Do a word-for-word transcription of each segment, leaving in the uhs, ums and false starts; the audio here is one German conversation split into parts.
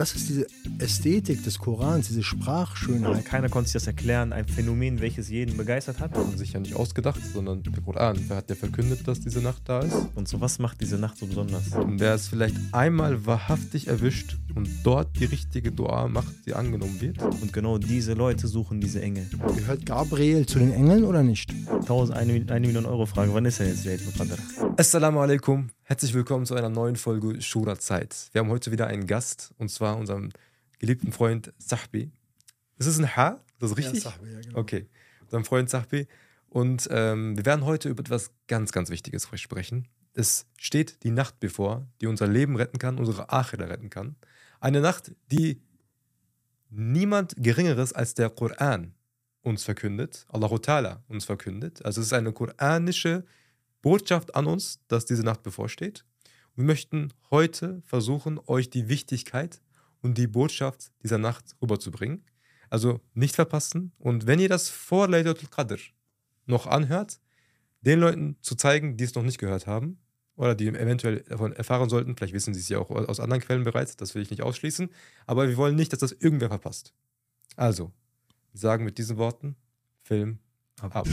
Das ist diese Ästhetik des Korans, diese Sprachschönheit. Keiner konnte sich das erklären, ein Phänomen, welches jeden begeistert hat. Haben sich ja nicht ausgedacht, sondern der Koran. Wer hat ja verkündet, dass diese Nacht da ist? Und so, was macht diese Nacht so besonders? Und wer es vielleicht einmal wahrhaftig erwischt und dort die richtige Dua macht, die angenommen wird. Und genau diese Leute suchen diese Engel. Gehört Gabriel zu den Engeln oder nicht? Tausend, eine, eine Million Euro Frage, wann ist er jetzt Laylatul Qadr? Assalamu alaikum, herzlich willkommen zu einer neuen Folge Shura Zeit. Wir haben heute wieder einen Gast, und zwar unseren geliebten Freund Sahbi. Ist es ein H? Ist das richtig? Ja, Sahbi, ja, genau. Okay, unseren Freund Sahbi. Und ähm, wir werden heute über etwas ganz, ganz Wichtiges sprechen. Es steht die Nacht bevor, die unser Leben retten kann, unsere Akhira retten kann. Eine Nacht, die niemand Geringeres als der Koran uns verkündet, Allahu Ta'ala uns verkündet. Also es ist eine koranische Botschaft an uns, dass diese Nacht bevorsteht. Wir möchten heute versuchen, euch die Wichtigkeit und die Botschaft dieser Nacht rüberzubringen. Also nicht verpassen. Und wenn ihr das vor Laylatul Qadr noch anhört, den Leuten zu zeigen, die es noch nicht gehört haben oder die eventuell davon erfahren sollten, vielleicht wissen sie es ja auch aus anderen Quellen bereits, das will ich nicht ausschließen, aber wir wollen nicht, dass das irgendwer verpasst. Also, wir sagen mit diesen Worten, Film ab.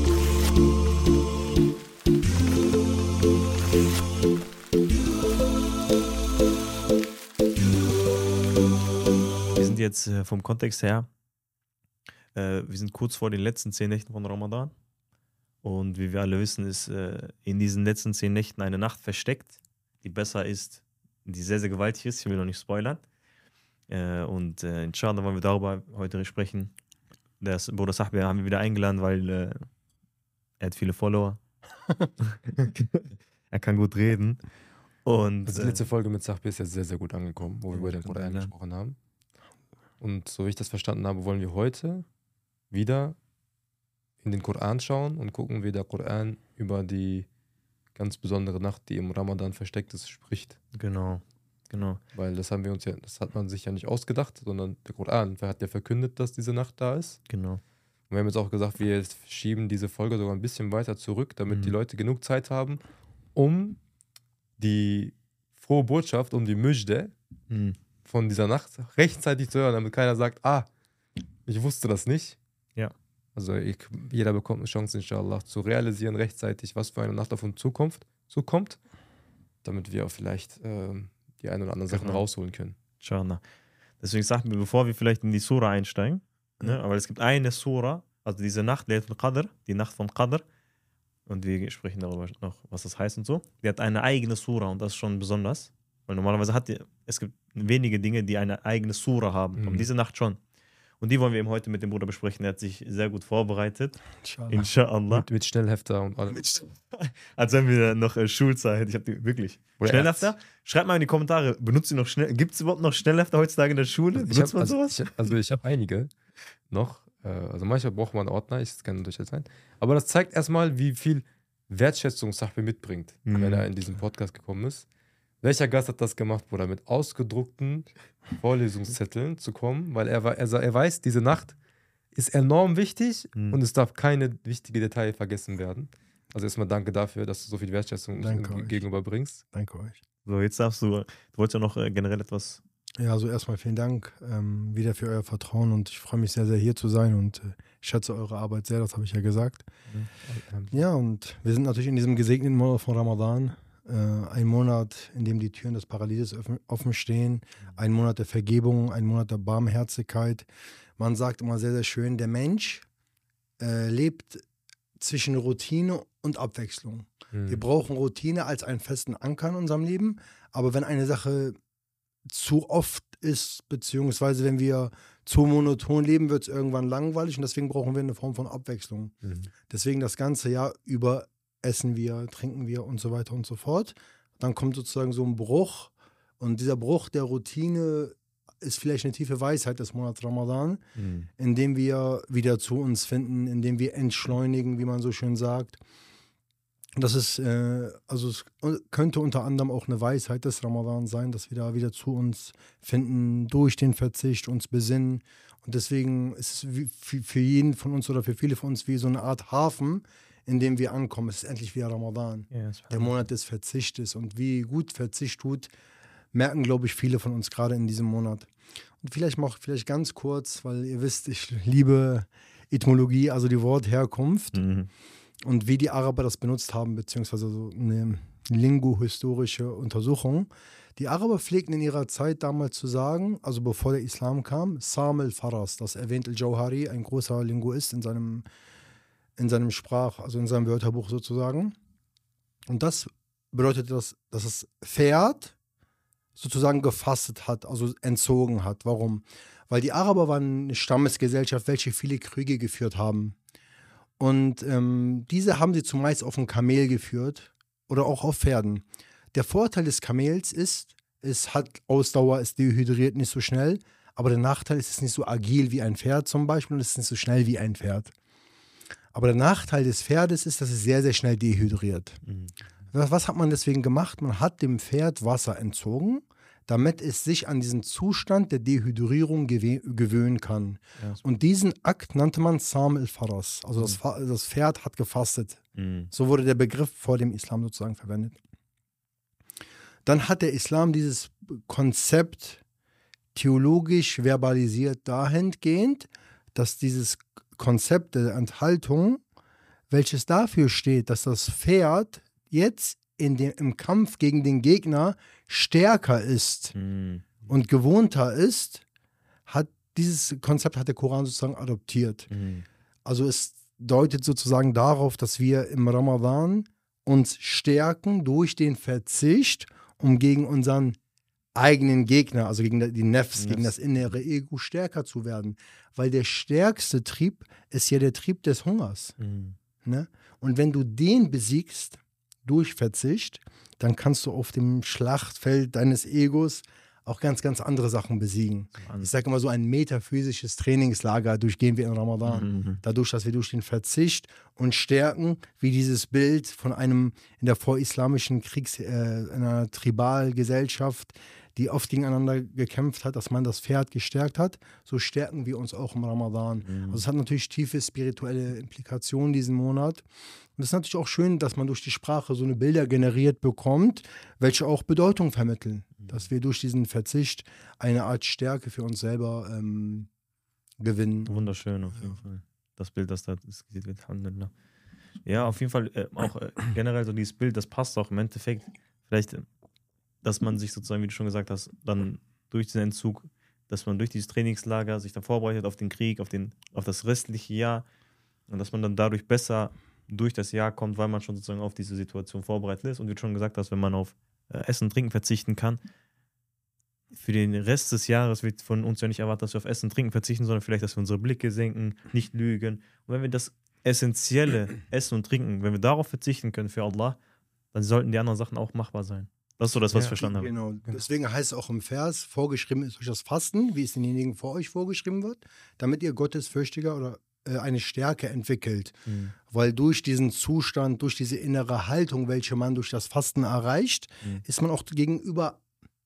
Wir sind jetzt äh, vom Kontext her, äh, wir sind kurz vor den letzten zehn Nächten von Ramadan. Und wie wir alle wissen, ist äh, in diesen letzten zehn Nächten eine Nacht versteckt, die besser ist, die sehr, sehr gewaltig ist. Ich will noch nicht spoilern. Äh, und äh, inshallah wollen wir darüber heute sprechen. Der Bruder Sahbi haben wir wieder eingeladen, weil äh, er hat viele Follower. Er kann gut reden. Und Die letzte Folge mit Sahbi ist ja sehr, sehr gut angekommen, wo wir über den Koran gesprochen haben. Und so wie ich das verstanden habe, wollen wir heute wieder in den Koran schauen und gucken, wie der Koran über die ganz besondere Nacht, die im Ramadan versteckt ist, spricht. Genau, genau. Weil das haben wir uns ja, das hat man sich ja nicht ausgedacht, sondern der Koran hat ja verkündet, dass diese Nacht da ist. Genau. Und wir haben jetzt auch gesagt, wir schieben diese Folge sogar ein bisschen weiter zurück, damit Mhm. die Leute genug Zeit haben, um die frohe Botschaft, um die Müjde Mhm. von von dieser Nacht rechtzeitig zu hören, damit keiner sagt, ah, ich wusste das nicht. Ja. Also ich, jeder bekommt eine Chance, inshallah, zu realisieren rechtzeitig, was für eine Nacht auf uns zukommt, zukommt, damit wir auch vielleicht ähm, die ein oder anderen Sachen Genau. rausholen können. Inshallah. Deswegen sagen wir, bevor wir vielleicht in die Sura einsteigen, ne, aber es gibt eine Sura, also diese Nacht, Laylatul Qadr, die Nacht von Qadr, und wir sprechen darüber noch, was das heißt und so. Die hat eine eigene Sura und das ist schon besonders, weil normalerweise hat die, es gibt wenige Dinge, die eine eigene Sura haben, Mhm. aber diese Nacht schon. Und die wollen wir eben heute mit dem Bruder besprechen. Er hat sich sehr gut vorbereitet. Inshallah. Inshallah. Mit, mit Schnellhefter und allem. Als wenn wir noch äh, Schulzeit. Ich habe die wirklich. Oder Schnellhefter? Schreibt mal in die Kommentare, benutzt ihr noch schnell? Gibt es überhaupt noch Schnellhefter heutzutage in der Schule? Ich Benutzt hab, man also, sowas? ich, also ich habe einige noch. Äh, also manchmal braucht man einen Ordner, ich kann natürlich jetzt sein. Aber das zeigt erstmal, wie viel Wertschätzung Sahbi mitbringt, Mhm. wenn er in diesen Podcast gekommen ist. Welcher Gast hat das gemacht, Bruder? Mit ausgedruckten Vorlesungszetteln zu kommen, weil er, wa- er, sa- er weiß, diese Nacht ist enorm wichtig Mhm. und es darf keine wichtige Detail vergessen werden. Also erstmal danke dafür, dass du so viel Wertschätzung Danke uns euch. gegenüberbringst. Danke euch. So, jetzt darfst du, du wolltest ja noch äh, generell etwas. Ja, also erstmal vielen Dank ähm, wieder für euer Vertrauen und ich freue mich sehr, sehr hier zu sein und äh, ich schätze eure Arbeit sehr, das habe ich ja gesagt. Ja, und wir sind natürlich in diesem gesegneten Monat von Ramadan. Äh, ein Monat, in dem die Türen des Paradieses offen, offen stehen. Ein Monat der Vergebung, ein Monat der Barmherzigkeit. Man sagt immer sehr, sehr schön, der Mensch äh, lebt zwischen Routine und Abwechslung. Mhm. Wir brauchen Routine als einen festen Anker in unserem Leben. Aber wenn eine Sache zu oft ist, beziehungsweise wenn wir zu monoton leben, wird es irgendwann langweilig und deswegen brauchen wir eine Form von Abwechslung. Mhm. Deswegen das ganze Jahr über essen wir, trinken wir und so weiter und so fort. Dann kommt sozusagen so ein Bruch und dieser Bruch der Routine ist vielleicht eine tiefe Weisheit des Monats Ramadan, Mhm. indem wir wieder zu uns finden, indem wir entschleunigen, wie man so schön sagt. Das ist, äh, also es könnte unter anderem auch eine Weisheit des Ramadan sein, dass wir da wieder zu uns finden, durch den Verzicht uns besinnen. Und deswegen ist es wie, für für jeden von uns oder für viele von uns wie so eine Art Hafen, in dem wir ankommen. Es ist endlich wieder Ramadan, Ja, der Monat des Verzichtes. Und wie gut Verzicht tut, merken, glaube ich, viele von uns gerade in diesem Monat. Und vielleicht mal vielleicht ganz kurz, weil ihr wisst, ich liebe Etymologie, also die Wortherkunft Mhm. und wie die Araber das benutzt haben, beziehungsweise so eine linguhistorische Untersuchung. Die Araber pflegten in ihrer Zeit damals zu sagen, also bevor der Islam kam, Sam al-Faras, das erwähnt al-Jauhari, ein großer Linguist in seinem, in seinem Sprach, also in seinem Wörterbuch sozusagen. Und das bedeutet, dass, dass das Pferd sozusagen gefastet hat, also entzogen hat. Warum? Weil die Araber waren eine Stammesgesellschaft, welche viele Kriege geführt haben. Und ähm, diese haben sie zumeist auf dem Kamel geführt oder auch auf Pferden. Der Vorteil des Kamels ist, es hat Ausdauer, es dehydriert nicht so schnell, aber der Nachteil ist, es ist nicht so agil wie ein Pferd zum Beispiel und es ist nicht so schnell wie ein Pferd. Aber der Nachteil des Pferdes ist, dass es sehr, sehr schnell dehydriert. Mhm. Was, was hat man deswegen gemacht? Man hat dem Pferd Wasser entzogen, damit es sich an diesen Zustand der Dehydrierung gew gewöhnen kann. Ja, Und diesen Akt nannte man Sam al-Faras. Also das, Fa- das Pferd hat gefastet. Mhm. So wurde der Begriff vor dem Islam sozusagen verwendet. Dann hat der Islam dieses Konzept theologisch verbalisiert dahingehend, dass dieses Konzept der Enthaltung, welches dafür steht, dass das Pferd jetzt in dem, im Kampf gegen den Gegner stärker ist Mhm. und gewohnter ist, hat dieses Konzept hat der Koran sozusagen adoptiert. Mhm. Also es deutet sozusagen darauf, dass wir im Ramadan uns stärken durch den Verzicht, um gegen unseren eigenen Gegner, also gegen die Nefs, Nefs. gegen das innere Ego stärker zu werden. Weil der stärkste Trieb ist ja der Trieb des Hungers. Mhm. Ne? Und wenn du den besiegst durch Verzicht, dann kannst du auf dem Schlachtfeld deines Egos auch ganz, ganz andere Sachen besiegen. Ich sage immer so, ein metaphysisches Trainingslager durchgehen wir in Ramadan. Mhm. Dadurch, dass wir durch den Verzicht uns stärken, wie dieses Bild von einem in der vorislamischen Kriegs-, äh, einer Tribalgesellschaft, die oft gegeneinander gekämpft hat, dass man das Pferd gestärkt hat, so stärken wir uns auch im Ramadan. Mhm. Also es hat natürlich tiefe spirituelle Implikationen diesen Monat. Und es ist natürlich auch schön, dass man durch die Sprache so eine Bilder generiert bekommt, welche auch Bedeutung vermitteln. Dass wir durch diesen Verzicht eine Art Stärke für uns selber ähm, gewinnen. Wunderschön auf jeden Fall. Das Bild, das da skizziert wird. Alhamdulillah. Ja, auf jeden Fall äh, auch äh, generell so dieses Bild, das passt auch im Endeffekt. Vielleicht, äh, dass man sich sozusagen, wie du schon gesagt hast, dann durch diesen Entzug, dass man durch dieses Trainingslager sich dann vorbereitet auf den Krieg, auf, den, auf das restliche Jahr und dass man dann dadurch besser durch das Jahr kommt, weil man schon sozusagen auf diese Situation vorbereitet ist. Und wie du schon gesagt hast, wenn man auf äh, Essen und Trinken verzichten kann, für den Rest des Jahres wird von uns ja nicht erwartet, dass wir auf Essen und Trinken verzichten, sondern vielleicht, dass wir unsere Blicke senken, nicht lügen. Und wenn wir das essentielle Essen und Trinken, wenn wir darauf verzichten können für Allah, dann sollten die anderen Sachen auch machbar sein. Das ist so das, was Ja, ich verstanden habe. Genau. Deswegen heißt es auch im Vers, vorgeschrieben ist durch das Fasten, wie es denjenigen vor euch vorgeschrieben wird, damit ihr gottesfürchtiger oder äh, eine Stärke entwickelt. Mhm. Weil durch diesen Zustand, durch diese innere Haltung, welche man durch das Fasten erreicht, Mhm. ist man auch gegenüber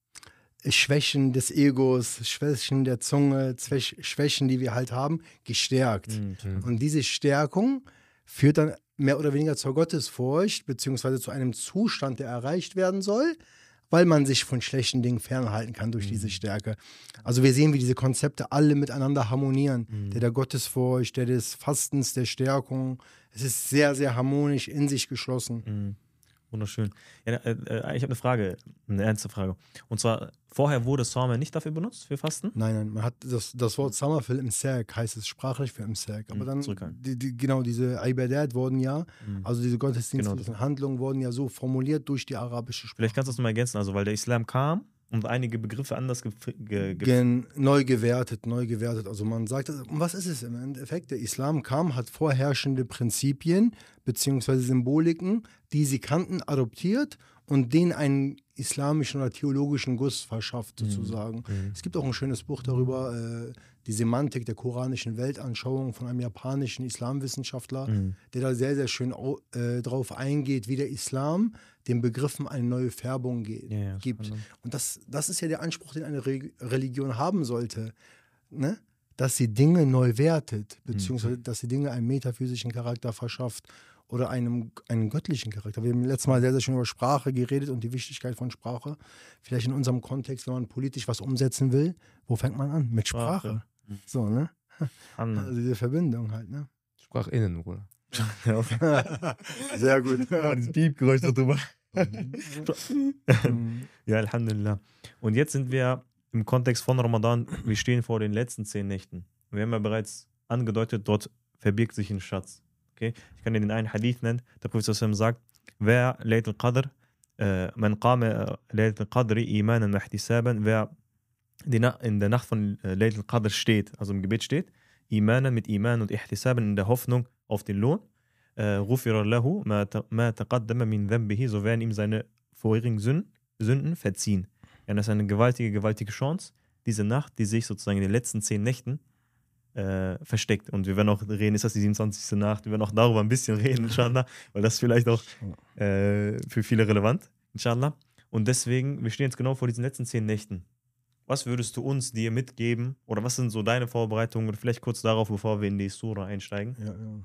Schwächen des Egos, Schwächen der Zunge, Zwäch- Schwächen, die wir halt haben, gestärkt. Mhm. Und diese Stärkung führt dann mehr oder weniger zur Gottesfurcht, beziehungsweise zu einem Zustand, der erreicht werden soll, weil man sich von schlechten Dingen fernhalten kann durch Mhm. diese Stärke. Also wir sehen, wie diese Konzepte alle miteinander harmonieren. Mhm. Der der Gottesfurcht, der des Fastens, der Stärkung. Es ist sehr, sehr harmonisch in sich geschlossen. Mhm. Wunderschön. Ja, äh, äh, ich habe eine Frage, eine ernste Frage. Und zwar, vorher wurde Sawm nicht dafür benutzt, für Fasten? Nein, nein, man hat das, das Wort Samafil im Serk heißt es sprachlich für im Serk. Aber Mhm, dann, zurückhalten. die, die, genau, diese Ibadat wurden ja, Mhm. also diese gottesdienstlichen Genau, das- Handlungen wurden ja so formuliert durch die arabische Sprache. Vielleicht kannst du das nochmal ergänzen, also weil der Islam kam und einige Begriffe anders ge ge ge Gen, neu gewertet, neu gewertet. Also man sagt, und was ist es im Endeffekt? Der Islam kam, hat vorherrschende Prinzipien beziehungsweise Symboliken, die sie kannten, adoptiert und denen einen islamischen oder theologischen Guss verschafft, sozusagen. Mhm. Es gibt auch ein schönes Buch darüber, äh, die Semantik der koranischen Weltanschauung von einem japanischen Islamwissenschaftler, Mhm. der da sehr, sehr schön au- äh, drauf eingeht, wie der Islam den Begriffen eine neue Färbung ge Ja, ja, gibt. subhanallah. Und das, das ist ja der Anspruch, den eine Re Religion haben sollte, ne? Dass sie Dinge neu wertet, beziehungsweise dass sie Dinge einen metaphysischen Charakter verschafft. oder einem, einem göttlichen Charakter. Wir haben letztes Mal sehr, sehr schön über Sprache geredet und die Wichtigkeit von Sprache. Vielleicht in unserem Kontext, wenn man politisch was umsetzen will, wo fängt man an? Mit Sprache. Sprache. So, ne? An. Also diese Verbindung halt, ne? SprachInnen, Bruder. Sehr gut. Dieses Piepgeräusch darüber. Ja, Alhamdulillah. Und jetzt sind wir im Kontext von Ramadan, wir stehen vor den letzten zehn Nächten. Wir haben ja bereits angedeutet, dort verbirgt sich ein Schatz. Okay? Ich kann dir den einen Hadith nennen. Der Prophet sagt, wer Layt al-Qadr, man qama Layt al-Qadri imanan wa ihtisaban, wer in der Nacht von Layt al-Qadr steht, also im Gebet steht, imanan mit Iman und ihtisaban in der Hoffnung auf den Lohn, غُفِرَ لَهُ مَا تَقَدَّمَ مِنْ ذَنْبِهِ, so werden ihm seine vorherigen Sünden, Sünden verziehen. Ja, das ist eine gewaltige, gewaltige Chance, diese Nacht, die sich sozusagen in den letzten zehn Nächten äh, versteckt. Und wir werden auch reden, ist das die siebenundzwanzigste Nacht, wir werden auch darüber ein bisschen reden, inshallah, weil das ist vielleicht auch äh, für viele relevant, inshallah. Und deswegen, wir stehen jetzt genau vor diesen letzten zehn Nächten. Was würdest du uns dir mitgeben, oder was sind so deine Vorbereitungen, oder vielleicht kurz darauf, bevor wir in die Sura einsteigen? Ja, ja.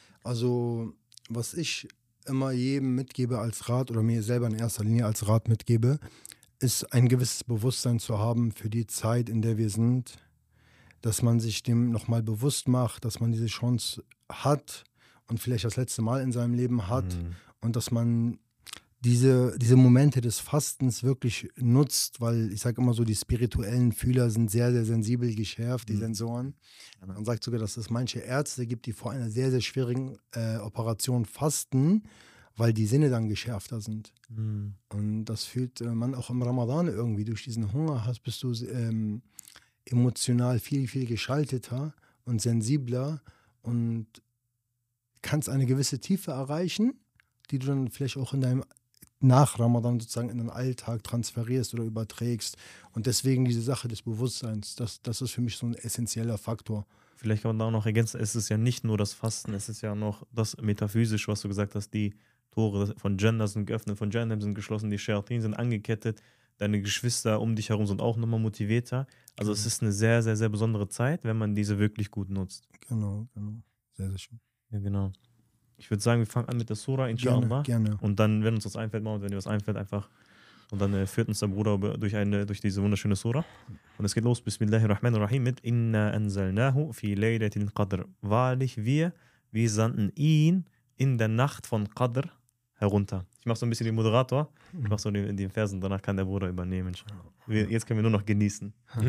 Also, was ich immer jedem mitgebe als Rat oder mir selber in erster Linie als Rat mitgebe, ist ein gewisses Bewusstsein zu haben für die Zeit, in der wir sind, dass man sich dem nochmal bewusst macht, dass man diese Chance hat und vielleicht das letzte Mal in seinem Leben hat Mhm. und dass man diese, diese Momente des Fastens wirklich nutzt, weil ich sage immer so, die spirituellen Fühler sind sehr, sehr sensibel geschärft, die Mhm. Sensoren. Man sagt sogar, dass es manche Ärzte gibt, die vor einer sehr, sehr schwierigen äh, Operation fasten, weil die Sinne dann geschärfter sind. Mhm. Und das fühlt äh, man auch im Ramadan irgendwie. Durch diesen Hunger hast, bist du ähm, emotional viel, viel geschalteter und sensibler und kannst eine gewisse Tiefe erreichen, die du dann vielleicht auch in deinem nach Ramadan sozusagen in den Alltag transferierst oder überträgst. Und deswegen diese Sache des Bewusstseins, das, das ist für mich so ein essentieller Faktor. Vielleicht kann man da auch noch ergänzen, es ist ja nicht nur das Fasten, es ist ja noch das metaphysisch, was du gesagt hast, die Tore von Jannah sind geöffnet, von Jannah sind geschlossen, die Shayatin sind angekettet, deine Geschwister um dich herum sind auch nochmal motivierter. Also es ist eine sehr, sehr, sehr besondere Zeit, wenn man diese wirklich gut nutzt. Genau, genau. Sehr, sehr schön. Ja, genau. Ich würde sagen, wir fangen an mit der Sura, inshallah. Gerne, gerne. Und dann, wenn uns was einfällt, machen wir, wenn dir was einfällt, einfach. Und dann äh, führt uns der Bruder durch, eine, durch diese wunderschöne Sura. Und es geht los, Bismillahirrahmanirrahim, mit Inna anzalnahu fi laylatil Qadr. Wahrlich, wir, wir sandten ihn in der Nacht von Qadr herunter. Ich mache so ein bisschen den Moderator. Ich mache so den, den Versen, danach kann der Bruder übernehmen. Wir, jetzt können wir nur noch genießen.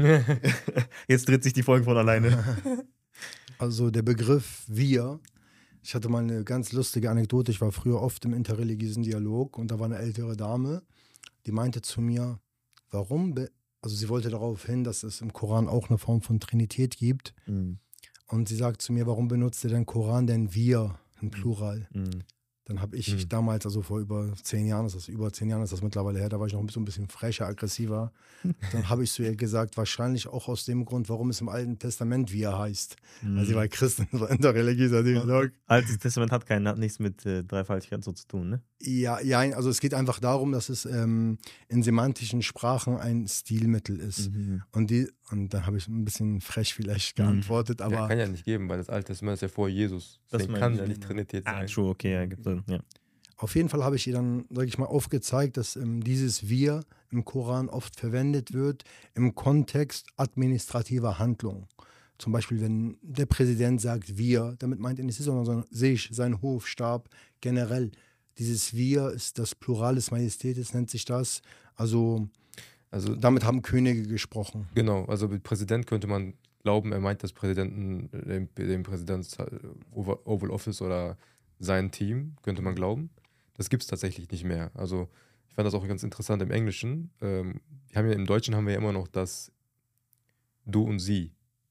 Jetzt dreht sich die Folge von alleine. Also der Begriff wir, ich hatte mal eine ganz lustige Anekdote, ich war früher oft im interreligiösen Dialog und da war eine ältere Dame, die meinte zu mir, warum, be also sie wollte darauf hin, dass es im Koran auch eine Form von Trinität gibt Mhm. und sie sagt zu mir, warum benutzt der denn Koran denn wir, im Plural? Mhm. Dann habe ich Mhm. damals, also vor über zehn Jahren, ist das über zehn Jahren ist das mittlerweile her, da war ich noch so ein bisschen frecher, aggressiver. Dann habe ich zu ihr gesagt, wahrscheinlich auch aus dem Grund, warum es im Alten Testament wir heißt. Mhm. Weil sie war Christin, war interreligiöser Dialog. Altes Testament hat, kein, hat nichts mit äh, Dreifaltigkeit so zu tun, ne? Ja, ja, also es geht einfach darum, dass es ähm, in semantischen Sprachen ein Stilmittel ist. Mhm. Und, die, und da habe ich ein bisschen frech vielleicht Mhm. geantwortet, aber Ja, kann ja nicht geben, weil das Alte Testament ist ja vor Jesus. Das Deswegen meine kann ich, ja nicht genau. Trinität Ah, sein. true, okay, ja, gibt Sinn, ja. auf jeden Fall habe ich ihr dann, sage ich mal, aufgezeigt, dass ähm, dieses Wir im Koran oft verwendet wird im Kontext administrativer Handlung. Zum Beispiel, wenn der Präsident sagt wir, damit meint er nicht sich, sondern sich, sein Hofstab generell. Dieses Wir ist das Plural des Majestätes, nennt sich das. Also Also damit haben Könige gesprochen. genau, also mit Präsident könnte man glauben, er meint das Präsidenten, den, den Präsidents Oval Office oder sein Team, könnte man glauben. Das gibt es tatsächlich nicht mehr. Also ich fand das auch ganz interessant im Englischen. Ähm, wir haben ja im Deutschen haben wir ja immer noch das Du und Sie.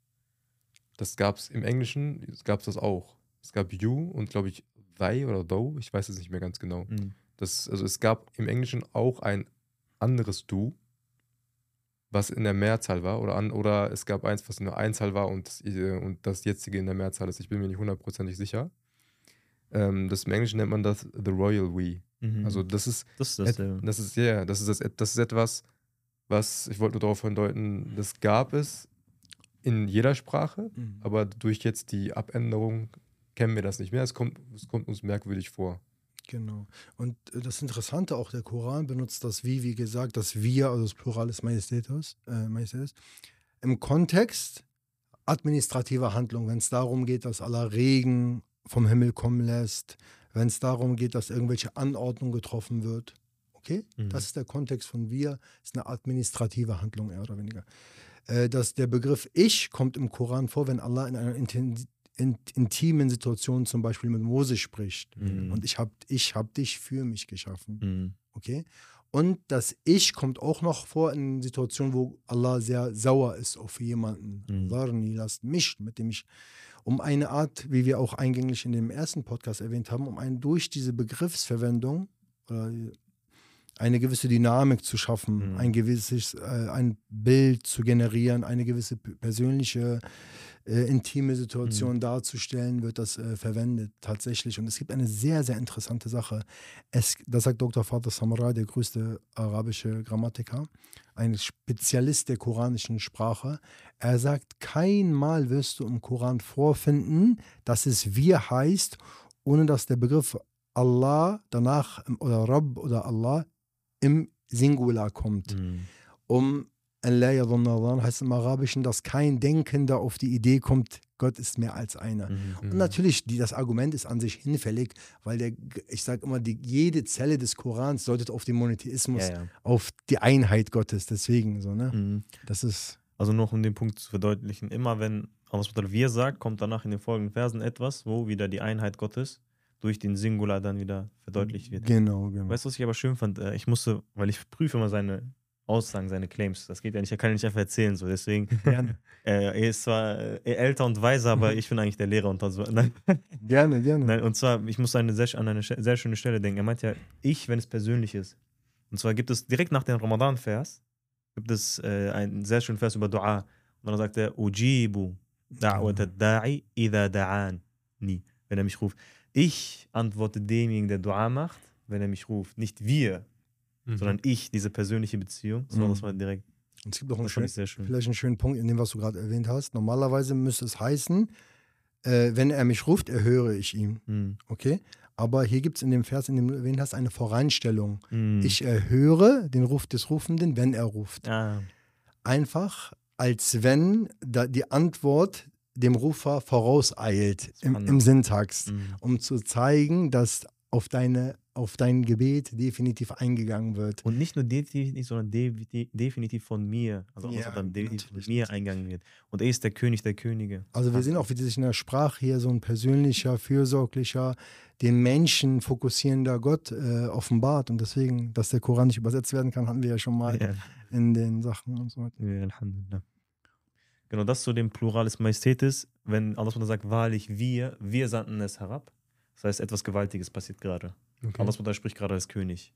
Das gab es im Englischen, gab es das auch. Es gab You und glaube ich They oder Thou, ich weiß es nicht mehr ganz genau. Mhm. Das, also es gab im Englischen auch ein anderes Du, was in der Mehrzahl war, oder, an, oder es gab eins, was in der Einzahl war und das, äh, und das jetzige in der Mehrzahl ist. Ich bin mir nicht hundertprozentig sicher. Ähm, das im Englischen nennt man das The Royal We. Mhm. Also das ist, das ist das, et, das ist, yeah, das ist das, das ist etwas, was, ich wollte nur darauf hindeuten, das gab es in jeder Sprache, Mhm. aber durch jetzt die Abänderung kennen wir das nicht mehr. Es kommt, es kommt uns merkwürdig vor. Genau. Und äh, das Interessante auch, der Koran benutzt das wie, wie gesagt, das Wir, also das Plural des Majestätes, äh, Majestätes, im Kontext administrativer Handlung, wenn es darum geht, dass Allah Regen vom Himmel kommen lässt, wenn es darum geht, dass irgendwelche Anordnung getroffen wird. Okay? Mhm. Das ist der Kontext von Wir, ist eine administrative Handlung, eher oder weniger. Äh, dass der Begriff Ich kommt im Koran vor, wenn Allah in einer Inten in intimen Situation zum Beispiel mit Mose spricht. Mhm. Und ich habe ich hab dich für mich geschaffen. Mhm. Okay? Und das Ich kommt auch noch vor in Situationen, wo Allah sehr sauer ist auf jemanden. Mhm. Warni, lasst mich, mit dem ich, um eine Art, wie wir auch eingänglich in dem ersten Podcast erwähnt haben, um einen durch diese Begriffsverwendung oder eine gewisse Dynamik zu schaffen, Mhm. ein gewisses, äh, ein Bild zu generieren, eine gewisse p- persönliche, äh, intime Situation Mhm. darzustellen, wird das äh, verwendet tatsächlich. Und es gibt eine sehr, sehr interessante Sache. Es, das sagt Doktor Fatah Samra, der größte arabische Grammatiker, ein Spezialist der koranischen Sprache. Er sagt, kein Mal wirst du im Koran vorfinden, dass es wir heißt, ohne dass der Begriff Allah danach im- oder Rabb oder Allah im Singular kommt. Mhm. Um Allah yadhunna dhann heißt im Arabischen, dass kein Denkender auf die Idee kommt, Gott ist mehr als einer. Mhm. Und natürlich, die, das Argument ist an sich hinfällig, weil der, ich sage immer, die, jede Zelle des Korans deutet auf den Monotheismus, Ja, ja. auf die Einheit Gottes. Deswegen so, ne? Mhm. Das ist, Also noch um den Punkt zu verdeutlichen, immer wenn Allah wir sagt, kommt danach in den folgenden Versen etwas, wo wieder die Einheit Gottes durch den Singular dann wieder verdeutlicht wird. genau, genau. Weißt du, was ich aber schön fand? Äh, Ich musste, weil ich prüfe immer seine Aussagen, seine Claims. Das geht ja nicht, er kann ja nicht einfach erzählen. So. Deswegen, Gerne, äh, er ist zwar äh, älter und weiser, aber ich bin eigentlich der Lehrer unter so. Nein, gerne, gerne. nein, und zwar, ich muss eine sehr, an eine sch- sehr schöne Stelle denken. Er meint ja, ich, wenn es persönlich ist. Und zwar gibt es direkt nach dem Ramadan-Vers, gibt es äh, einen sehr schönen Vers über Dua. Und dann sagt er, Ujibu da'wat ad-da'i idha da'ani. Wenn er mich ruft. Ich antworte demjenigen, der Dua macht, wenn er mich ruft. Nicht wir, Mhm. sondern ich, diese persönliche Beziehung. So, Mhm. das war direkt, Und es gibt auch einen das fand schönen, ich sehr schön. vielleicht einen schönen Punkt in dem, was du gerade erwähnt hast. Normalerweise müsste es heißen, äh, wenn er mich ruft, erhöre ich ihn. Mhm. Okay? Aber hier gibt es in dem Vers, in dem du erwähnt hast, eine Voreinstellung. Mhm. Ich erhöre den Ruf des Rufenden, wenn er ruft. Ah, Einfach, als wenn da die Antwort dem Rufer vorauseilt im, im Syntax, mhm. um zu zeigen, dass auf, deine, auf dein Gebet definitiv eingegangen wird. Und nicht nur definitiv, sondern de de definitiv von mir. Also Ja, ja, dann definitiv von natürlich. mir eingegangen wird. Und er ist der König der Könige. Also wir sehen auch, wie sich in der Sprache hier so ein persönlicher, fürsorglicher, den Menschen fokussierender Gott äh, offenbart. Und deswegen, dass der Koran nicht übersetzt werden kann, hatten wir ja schon mal Ja. in den Sachen und so weiter. Ja, Alhamdulillah. Genau, das zu dem Plural des Majestätes, wenn Allah sagt, wahrlich wir, wir sandten es herab. Das heißt, etwas Gewaltiges passiert gerade. Okay. Allah spricht gerade als König.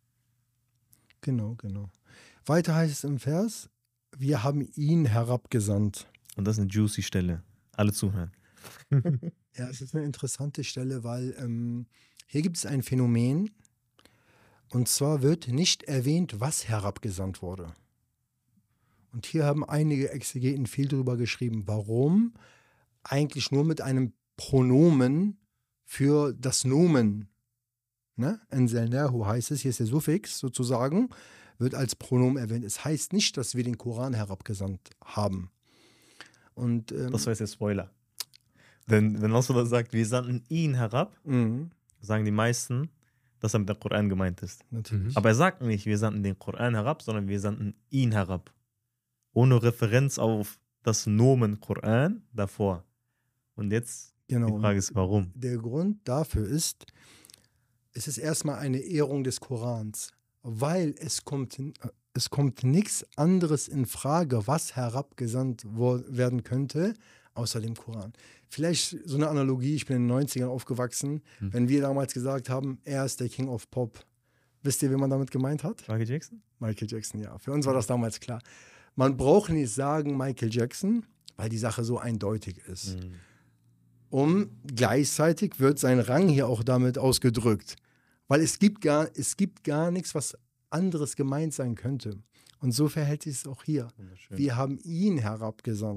Genau, genau. Weiter heißt es im Vers, wir haben ihn herabgesandt. Und das ist eine juicy Stelle. Alle zuhören. Ja, es ist eine interessante Stelle, weil ähm, hier gibt es ein Phänomen, und zwar wird nicht erwähnt, was herabgesandt wurde. Und hier haben einige Exegeten viel darüber geschrieben, warum eigentlich nur mit einem Pronomen für das Nomen, ne? Enselnahu heißt es, hier ist der Suffix sozusagen, wird als Pronomen erwähnt. Es heißt nicht, dass wir den Koran herabgesandt haben. Und, ähm, Das war jetzt der Spoiler. Denn wenn Allah sagt, wir sandten ihn herab, mh, sagen die meisten, dass damit der Koran gemeint ist. natürlich. Aber er sagt nicht, wir sandten den Koran herab, sondern wir sandten ihn herab. Ohne Referenz auf das Nomen Koran davor. Und jetzt, Genau. die Frage ist, warum? Der Grund dafür ist, es ist erstmal eine Ehrung des Korans, weil es kommt, es kommt nichts anderes in Frage, was herabgesandt wo- werden könnte, außer dem Koran. Vielleicht so eine Analogie, ich bin in den neunzigern aufgewachsen, Hm. wenn wir damals gesagt haben, er ist der King of Pop. Wisst ihr, wen man damit gemeint hat? Michael Jackson? Michael Jackson, ja. Für uns war das damals klar. Man braucht nicht sagen Michael Jackson, weil die Sache so eindeutig ist. Mhm. Um gleichzeitig wird sein Rang hier auch damit ausgedrückt. Weil es gibt gar, es gibt gar nichts, was anderes gemeint sein könnte. Und so verhält sich es auch hier. Wunderschön. Wir haben ihn herabgesandt.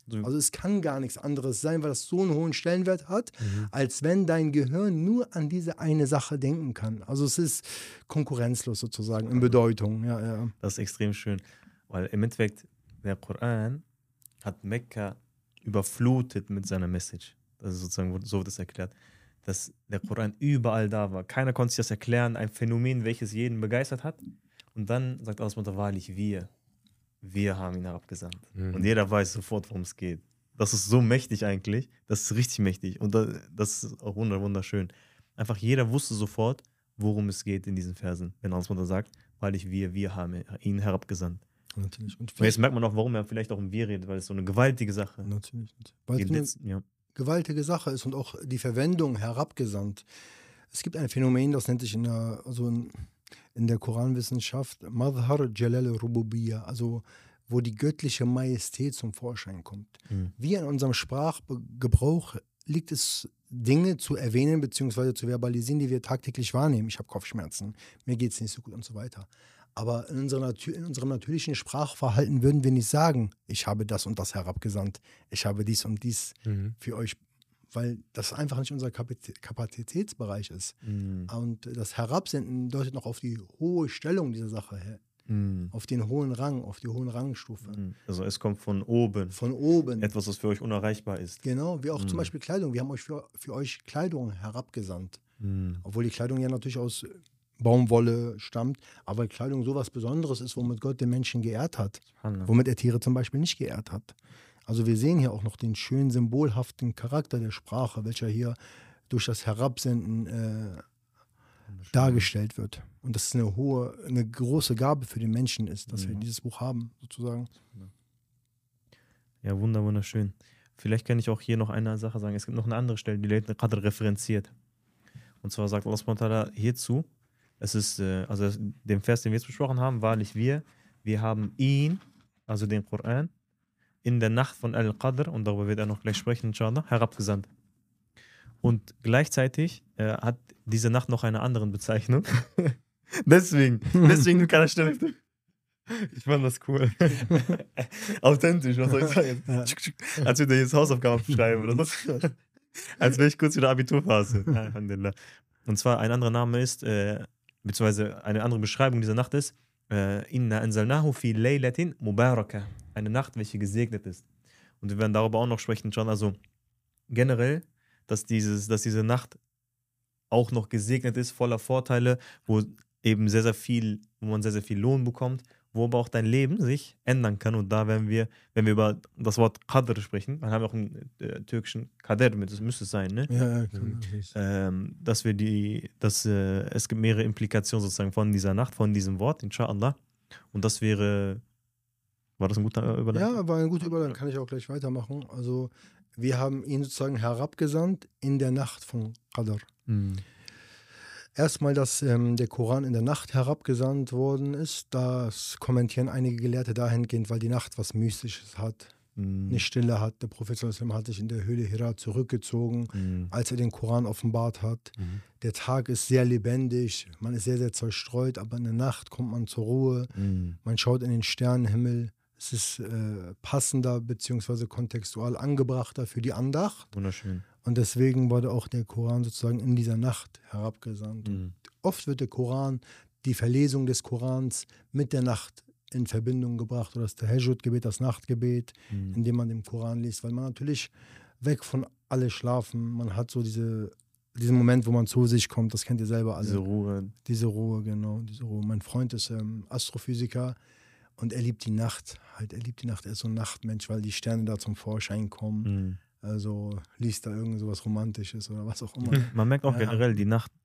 Also es kann gar nichts anderes sein, weil das so einen hohen Stellenwert hat, Mhm. als wenn dein Gehirn nur an diese eine Sache denken kann. Also es ist konkurrenzlos sozusagen in Bedeutung. Ja, ja. Das ist extrem schön. Weil im Endeffekt, der Koran hat Mekka überflutet mit seiner Message. Das ist sozusagen, so wird es erklärt. Dass der Koran überall da war. Keiner konnte sich das erklären. Ein Phänomen, welches jeden begeistert hat. Und dann sagt Allah wahrlich, wir. Wir haben ihn herabgesandt. Mhm. Und jeder weiß sofort, worum es geht. Das ist so mächtig eigentlich. Das ist richtig mächtig. Und das, das ist auch wunderschön. Einfach jeder wusste sofort, worum es geht in diesen Versen. Wenn Allah sagt, wahrlich wir, wir haben ihn herabgesandt. Natürlich. Und Und jetzt merkt man auch, warum er vielleicht auch im Wir redet, weil es so eine gewaltige Sache ist. Natürlich. Weil es Die eine letzten, ja. gewaltige Sache ist und auch die Verwendung herabgesandt. Es gibt ein Phänomen, das nennt sich in der, also in, in der Koranwissenschaft Madhar Jalal Rububiyya, also wo die göttliche Majestät zum Vorschein kommt. Mhm. Wie in unserem Sprachgebrauch liegt es, Dinge zu erwähnen bzw. zu verbalisieren, die wir tagtäglich wahrnehmen. Ich habe Kopfschmerzen, mir geht es nicht so gut und so weiter. Aber in, unserer Natu- in unserem natürlichen Sprachverhalten würden wir nicht sagen, ich habe das und das herabgesandt, ich habe dies und dies Mhm. für euch, weil das einfach nicht unser Kapazitä- Kapazitätsbereich ist. Mhm. Und das Herabsenden deutet noch auf die hohe Stellung dieser Sache her, Mhm. auf den hohen Rang, auf die hohen Rangstufe. Mhm. Also es kommt von oben. Von oben. Etwas, was für euch unerreichbar ist. Genau, wie auch Mhm. zum Beispiel Kleidung. Wir haben euch für, für euch Kleidung herabgesandt. Mhm. Obwohl die Kleidung ja natürlich aus Baumwolle stammt, aber Kleidung sowas Besonderes ist, womit Gott den Menschen geehrt hat, Subhanallah. womit er Tiere zum Beispiel nicht geehrt hat. Also wir sehen hier auch noch den schönen symbolhaften Charakter der Sprache, welcher hier durch das Herabsenden äh, dargestellt wird. Und das ist eine hohe, eine große Gabe für den Menschen ist, dass wir Mhm. dieses Buch haben, sozusagen. Ja, wunder, wunderschön. Vielleicht kann ich auch hier noch eine Sache sagen. Es gibt noch eine andere Stelle, die Laylatul Qadr referenziert. Und zwar sagt Allah subhanahu wa ta'ala hierzu, es ist, äh, also den Vers, den wir jetzt besprochen haben, wahrlich wir, wir haben ihn, also den Koran, in der Nacht von Al-Qadr, und darüber wird er noch gleich sprechen, inshallah, herabgesandt. Und gleichzeitig äh, hat diese Nacht noch eine andere Bezeichnung. deswegen, deswegen kann er schnell. Ich fand das cool. Authentisch, was soll ich sagen? Ja. Als würde ich jetzt Hausaufgaben schreiben oder so. Als wäre ich kurz wieder Abiturphase. Ja, Alhamdulillah. Und zwar ein anderer Name ist, äh, beziehungsweise eine andere Beschreibung dieser Nacht ist, äh, Inna anzalnahu fi laylatin mubaraka. Eine Nacht, welche gesegnet ist. Und wir werden darüber auch noch sprechen, schon. Also generell, dass, dieses, dass diese Nacht auch noch gesegnet ist, voller Vorteile, wo eben sehr, sehr viel, wo man sehr, sehr viel Lohn bekommt, wo aber auch dein Leben sich ändern kann. Und da werden wir, wenn wir über das Wort Qadr sprechen, dann haben wir auch einen äh, türkischen Kader mit, das müsste es sein, ne? Ja, ja, Mhm. Ähm, dass wir die, dass äh, es gibt mehrere Implikationen sozusagen von dieser Nacht, von diesem Wort, inshallah. Und das wäre, war das ein guter Überleitung? Ja, war ein guter Übergang, kann ich auch gleich weitermachen. Also wir haben ihn sozusagen herabgesandt in der Nacht von Qadr. Mhm. Erstmal, dass ähm, der Koran in der Nacht herabgesandt worden ist, das kommentieren einige Gelehrte dahingehend, weil die Nacht was Mystisches hat, Mhm. eine Stille hat. Der Prophet sallallahu alaihi wasallam hat sich in der Höhle Hira zurückgezogen, Mhm. als er den Koran offenbart hat. Mhm. Der Tag ist sehr lebendig, man ist sehr, sehr zerstreut, aber in der Nacht kommt man zur Ruhe, Mhm. man schaut in den Sternenhimmel. Es ist äh, passender bzw. kontextual angebrachter für die Andacht. Wunderschön. Und deswegen wurde auch der Koran sozusagen in dieser Nacht herabgesandt. Mhm. Oft wird der Koran, die Verlesung des Korans mit der Nacht in Verbindung gebracht oder das Tahajjud-Gebet, das Nachtgebet, Mhm. indem man den Koran liest, weil man natürlich weg von alle schlafen, man hat so diese, diesen Moment, wo man zu sich kommt, das kennt ihr selber alle. Diese Ruhe. Diese Ruhe, genau, diese Ruhe. Mein Freund ist ähm, Astrophysiker und er liebt die Nacht, halt, er liebt die Nacht, er ist so ein Nachtmensch, weil die Sterne da zum Vorschein kommen. Mhm. Also liest da irgend sowas Romantisches oder was auch immer. Man merkt auch Ja. generell, die Nacht,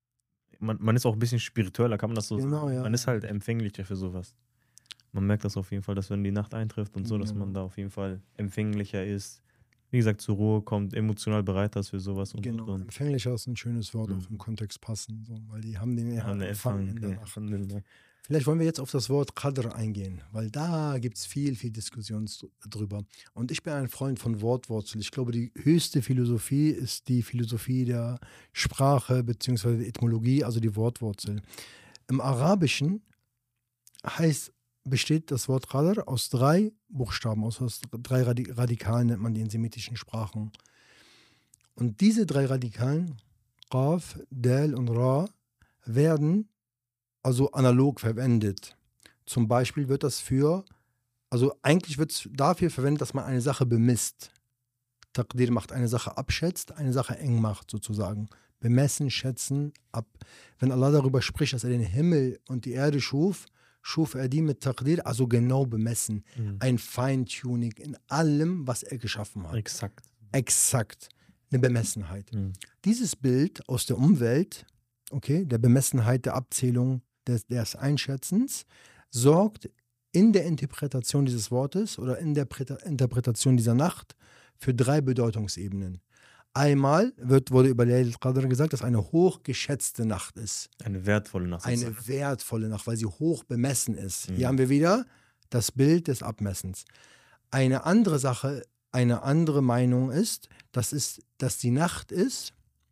man, man ist auch ein bisschen spiritueller, kann man das so Genau, sagen. ja. Man ist halt empfänglicher für sowas. Man merkt das auf jeden Fall, dass wenn die Nacht eintrifft und so, dass Genau. man da auf jeden Fall empfänglicher ist. Wie gesagt, zur Ruhe kommt, emotional bereiter ist für sowas und Genau, und und. empfänglicher ist ein schönes Wort, Mhm. auch im Kontext passen, so, weil die haben den ja Haben wir empfangen in der erfahren, Nacht. Alhamdulillah. Vielleicht wollen wir jetzt auf das Wort Qadr eingehen, weil da gibt es viel, viel Diskussion drüber. Und ich bin ein Freund von Wortwurzel. Ich glaube, die höchste Philosophie ist die Philosophie der Sprache bzw. der Etymologie, also die Wortwurzel. Im Arabischen heißt besteht das Wort Qadr aus drei Buchstaben, aus, aus drei Radi- Radikalen nennt man die in semitischen Sprachen. Und diese drei Radikalen, Qaf, Dal und Ra, werden also analog verwendet. Zum Beispiel wird das für, also eigentlich wird es dafür verwendet, dass man eine Sache bemisst. Taqdir macht eine Sache abschätzt, eine Sache eng macht sozusagen. Bemessen, schätzen, ab. Wenn Allah darüber spricht, dass er den Himmel und die Erde schuf, schuf er die mit Taqdir, also genau bemessen. Mhm. Ein Feintuning in allem, was er geschaffen hat. Exakt. Exakt. Eine Bemessenheit. Mhm. Dieses Bild aus der Umwelt, okay, der Bemessenheit, der Abzählung, des, des Einschätzens, sorgt in der Interpretation dieses Wortes oder in der Preta- Interpretation dieser Nacht für drei Bedeutungsebenen. Einmal wird, wurde über Layl al-Qadr gesagt, dass eine hochgeschätzte Nacht ist. Eine wertvolle Nacht. Eine wertvolle Nacht, weil sie hoch bemessen ist. Mhm. Hier haben wir wieder das Bild des Abmessens. Eine andere Sache, eine andere Meinung ist, dass, ist, dass die Nacht ist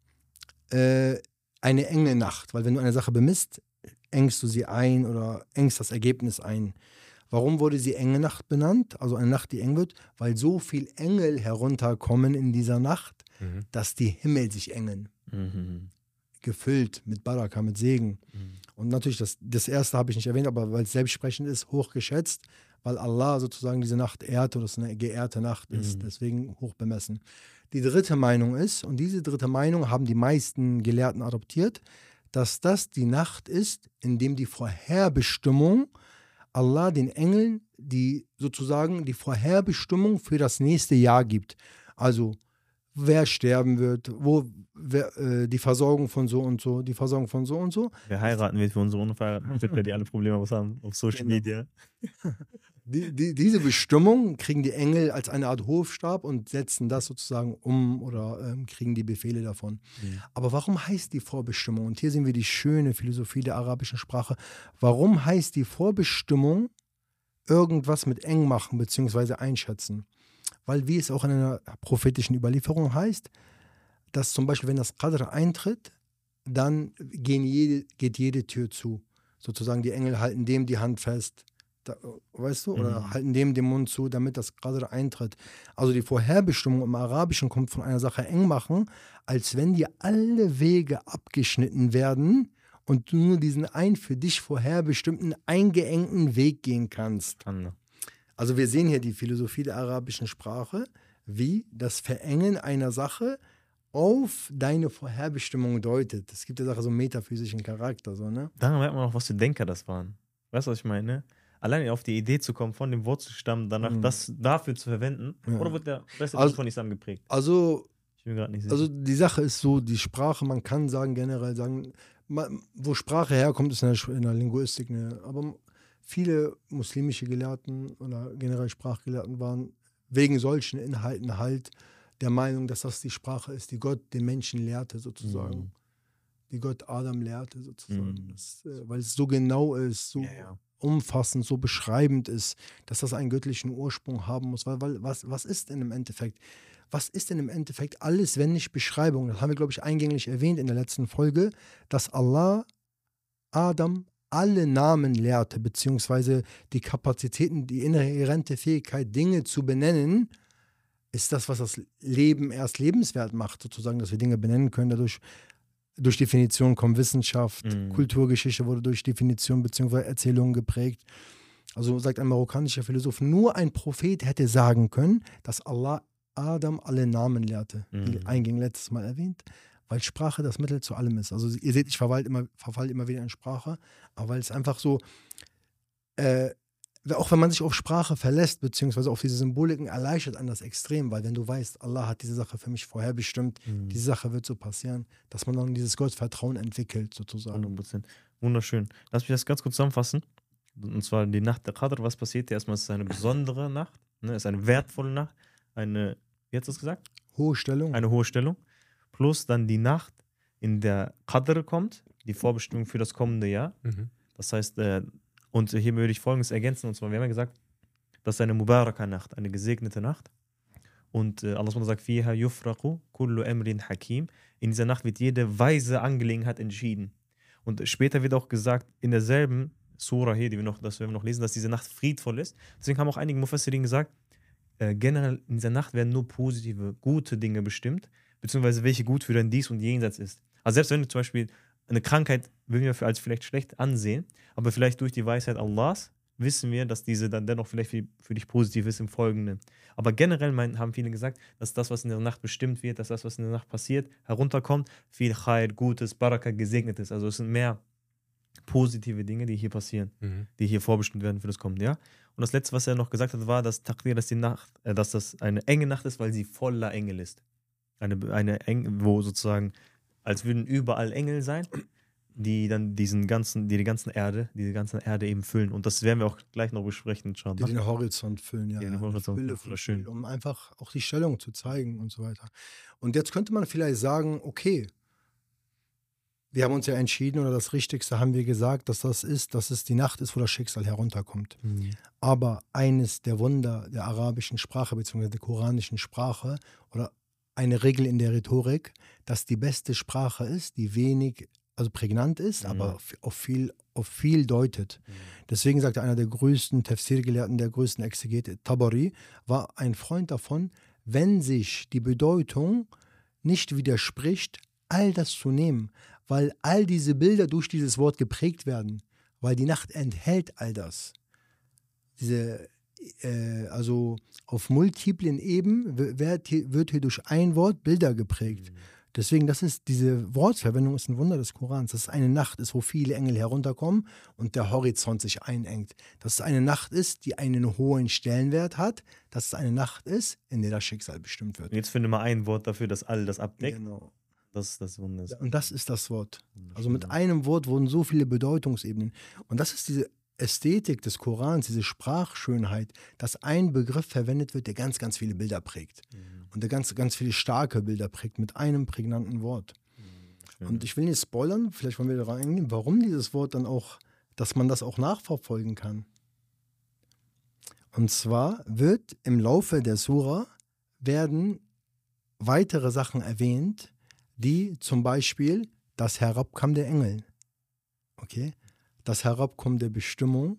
äh, eine enge Nacht. Weil wenn du eine Sache bemisst, engst du sie ein oder engst das Ergebnis ein. Warum wurde sie enge Nacht benannt? Also eine Nacht, die eng wird, weil so viel Engel herunterkommen in dieser Nacht, Mhm. dass die Himmel sich engen. Mhm. Gefüllt mit Baraka, mit Segen. Mhm. Und natürlich, das, das erste habe ich nicht erwähnt, aber weil es selbstsprechend ist, hochgeschätzt, weil Allah sozusagen diese Nacht ehrt oder es eine geehrte Nacht ist, Mhm. deswegen hoch bemessen. Die dritte Meinung ist, und diese dritte Meinung haben die meisten Gelehrten adoptiert, dass das die Nacht ist, in dem die Vorherbestimmung Allah den Engeln die sozusagen die Vorherbestimmung für das nächste Jahr gibt. Also wer sterben wird, wo wer, äh, die Versorgung von so und so, die Versorgung von so und so. Wir heiraten wird für unsere Unverheirateten, wird wir die alle Probleme was haben auf Social Genau. Media. Die, die, diese Bestimmung kriegen die Engel als eine Art Hofstab und setzen das sozusagen um oder ähm, kriegen die Befehle davon. Mhm. Aber warum heißt die Vorbestimmung? Und hier sehen wir die schöne Philosophie der arabischen Sprache. Warum heißt die Vorbestimmung irgendwas mit eng machen bzw. einschätzen? Weil, wie es auch in einer prophetischen Überlieferung heißt, dass zum Beispiel, wenn das Qadr eintritt, dann gehen jede, geht jede Tür zu. Sozusagen die Engel halten dem die Hand fest, da, weißt du, oder Mhm. halten dem den Mund zu, damit das Qadr eintritt. Also die Vorherbestimmung im Arabischen kommt von einer Sache eng machen, als wenn dir alle Wege abgeschnitten werden und du nur diesen einen für dich vorherbestimmten, eingeengten Weg gehen kannst. Anna. Also wir sehen hier die Philosophie der arabischen Sprache, wie das Verengen einer Sache auf deine Vorherbestimmung deutet. Es gibt der Sache so einen metaphysischen Charakter. So, ne? Daran merkt man auch, was für Denker das waren. Weißt du, was ich meine? Alleine auf die Idee zu kommen, von dem Wurzelstamm danach Mhm. das dafür zu verwenden. Ja. Oder wird der Rest Also- von Islam geprägt? Also, Ich bin gerade nicht sicher. also die Sache ist so, die Sprache, man kann sagen, generell sagen, man, wo Sprache herkommt, ist in der, in der Linguistik. Ne? Aber viele muslimische Gelehrten oder generell Sprachgelehrten waren wegen solchen Inhalten halt der Meinung, dass das die Sprache ist, die Gott den Menschen lehrte sozusagen. Mhm. Die Gott Adam lehrte sozusagen. Mhm. Das, äh, weil es so genau ist, so Ja, ja. umfassend, so beschreibend ist, dass das einen göttlichen Ursprung haben muss. Weil, weil was, was ist denn im Endeffekt? Was ist denn im Endeffekt alles, wenn nicht Beschreibung? Das haben wir, glaube ich, eingänglich erwähnt in der letzten Folge, dass Allah Adam alle Namen lehrte, beziehungsweise die Kapazitäten, die inhärente Fähigkeit, Dinge zu benennen, ist das, was das Leben erst lebenswert macht, sozusagen, dass wir Dinge benennen können. Dadurch, durch Definition kommt Wissenschaft, Mhm. Kulturgeschichte wurde durch Definition bzw. Erzählungen geprägt. Also sagt ein marokkanischer Philosoph, nur ein Prophet hätte sagen können, dass Allah Adam alle Namen lehrte, wie Mhm. einging letztes Mal erwähnt, weil Sprache das Mittel zu allem ist. Also ihr seht, ich verfalle immer, verfall immer wieder in Sprache, aber weil es einfach so, äh, auch wenn man sich auf Sprache verlässt, beziehungsweise auf diese Symboliken, erleichtert an das extrem, weil wenn du weißt, Allah hat diese Sache für mich vorherbestimmt, Mhm. diese Sache wird so passieren, dass man dann dieses Gottvertrauen entwickelt, sozusagen. hundert Prozent. Wunderschön. Lass mich das ganz kurz zusammenfassen. Und zwar die Nacht der Qadr. Was passiert? Erstmal ist es eine besondere Nacht. Ne? Es ist eine wertvolle Nacht. Eine, wie hast du es gesagt? Hohe Stellung. Eine hohe Stellung. Plus dann die Nacht, in der Qadr kommt, die Vorbestimmung für das kommende Jahr. Mhm. Das heißt, äh, und hier würde ich Folgendes ergänzen. Und zwar, wir haben ja gesagt, das ist eine Mubaraka-Nacht, eine gesegnete Nacht. Und äh, Allah sagt, Fiha yufraqu kullu emrin hakim. In dieser Nacht wird jede weise Angelegenheit entschieden. Und später wird auch gesagt, in derselben Sura hier, die wir noch, das wir noch lesen, dass diese Nacht friedvoll ist. Deswegen haben auch einige Mufassirin gesagt, äh, generell in dieser Nacht werden nur positive, gute Dinge bestimmt, beziehungsweise welche gut für dein Dies und Jenseits ist. Also selbst wenn du zum Beispiel eine Krankheit, würden wir für als vielleicht schlecht ansehen, aber vielleicht durch die Weisheit Allahs wissen wir, dass diese dann dennoch vielleicht für, für dich positiv ist im Folgenden. Aber generell mein, haben viele gesagt, dass das, was in der Nacht bestimmt wird, dass das, was in der Nacht passiert, herunterkommt, viel Khair, Gutes, Baraka, Gesegnetes. Also es sind mehr positive Dinge, die hier passieren, Mhm. die hier vorbestimmt werden für das kommende Jahr. Und das Letzte, was er noch gesagt hat, war, dass Taqdir, dass die Nacht, äh, dass das eine enge Nacht ist, weil sie voller Engel ist. Eine, eine eng, wo sozusagen, als würden überall Engel sein, die dann diesen ganzen, die die ganzen Erde, diese ganze Erde eben füllen. Und das werden wir auch gleich noch besprechen, Die inshallah. den Horizont füllen, ja. Die den ja, Horizont Fülle füllen, von wunderschön. Fülle, um einfach auch die Stellung zu zeigen und so weiter. Und jetzt könnte man vielleicht sagen, okay, wir haben uns ja entschieden, oder das Richtigste haben wir gesagt, dass das ist, dass es die Nacht ist, wo das Schicksal herunterkommt. Mhm. Aber eines der Wunder der arabischen Sprache bzw. der koranischen Sprache oder eine Regel in der Rhetorik, dass die beste Sprache ist, die wenig, also prägnant ist, Mhm. aber f- auf viel, auf viel deutet. Deswegen sagte einer der größten Tafsir-Gelehrten, der größten Exegete, Tabari, war ein Freund davon, wenn sich die Bedeutung nicht widerspricht, all das zu nehmen, weil all diese Bilder durch dieses Wort geprägt werden, weil die Nacht enthält all das. Diese, äh, also auf multiplen Ebenen w- wird hier, wird hier durch ein Wort Bilder geprägt. Deswegen, das ist, diese Wortverwendung ist ein Wunder des Korans. Dass es eine Nacht ist, wo viele Engel herunterkommen und der Horizont sich einengt. Dass es eine Nacht ist, die einen hohen Stellenwert hat. Dass es eine Nacht ist, in der das Schicksal bestimmt wird. Und jetzt finde mal ein Wort dafür, das all das abdeckt. Genau. Das ist das Wunder. Und das ist das Wort. Also mit einem Wort wurden so viele Bedeutungsebenen. Und das ist diese Ästhetik des Korans, diese Sprachschönheit, dass ein Begriff verwendet wird, der ganz, ganz viele Bilder prägt. Mhm. Und der ganz, ganz viele starke Bilder prägt mit einem prägnanten Wort. Und ich will nicht spoilern, vielleicht wollen wir da reingehen, warum dieses Wort dann auch, dass man das auch nachverfolgen kann. Und zwar wird im Laufe der Sura werden weitere Sachen erwähnt, die zum Beispiel das Herabkommen der Engel, okay, das Herabkommen der Bestimmung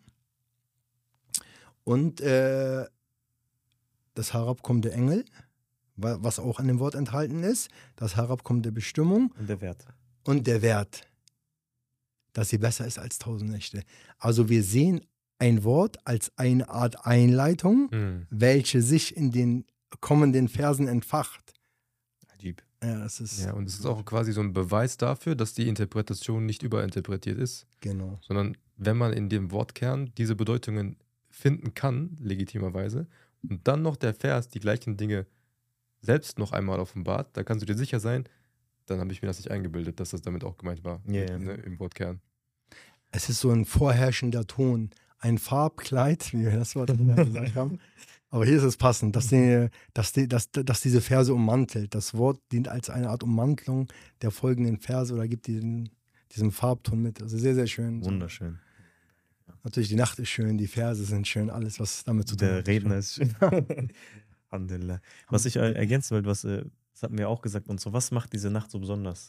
und äh, das Herabkommen der Engel, wa- was auch an dem Wort enthalten ist, das Herabkommen der Bestimmung Und der Wert. und der Wert, dass sie besser ist als tausend Nächte. Also wir sehen ein Wort als eine Art Einleitung, Mhm. welche sich in den kommenden Versen entfacht. Ajib. Ja, das ist Ja, und es ist auch quasi so ein Beweis dafür, dass die Interpretation nicht überinterpretiert ist, genau. sondern wenn man in dem Wortkern diese Bedeutungen finden kann, legitimerweise, und dann noch der Vers die gleichen Dinge selbst noch einmal offenbart, da kannst du dir sicher sein, dann habe ich mir das nicht eingebildet, dass das damit auch gemeint war, Ja, mit, ja. ne, im Wortkern. Es ist so ein vorherrschender Ton, ein Farbkleid, wie wir das Wort gesagt haben. Aber hier ist es passend, dass, die, dass, die, dass, dass diese Verse ummantelt. Das Wort dient als eine Art Ummantelung der folgenden Verse oder gibt diesen, diesen Farbton mit. Also sehr, sehr schön. Wunderschön. Natürlich, die Nacht ist schön, die Verse sind schön, alles, was damit zu tun Der hat. Redner ist schön. Alhamdulillah. Was ich äh, ergänzen will, was, äh, das hatten wir auch gesagt, und so, was macht diese Nacht so besonders?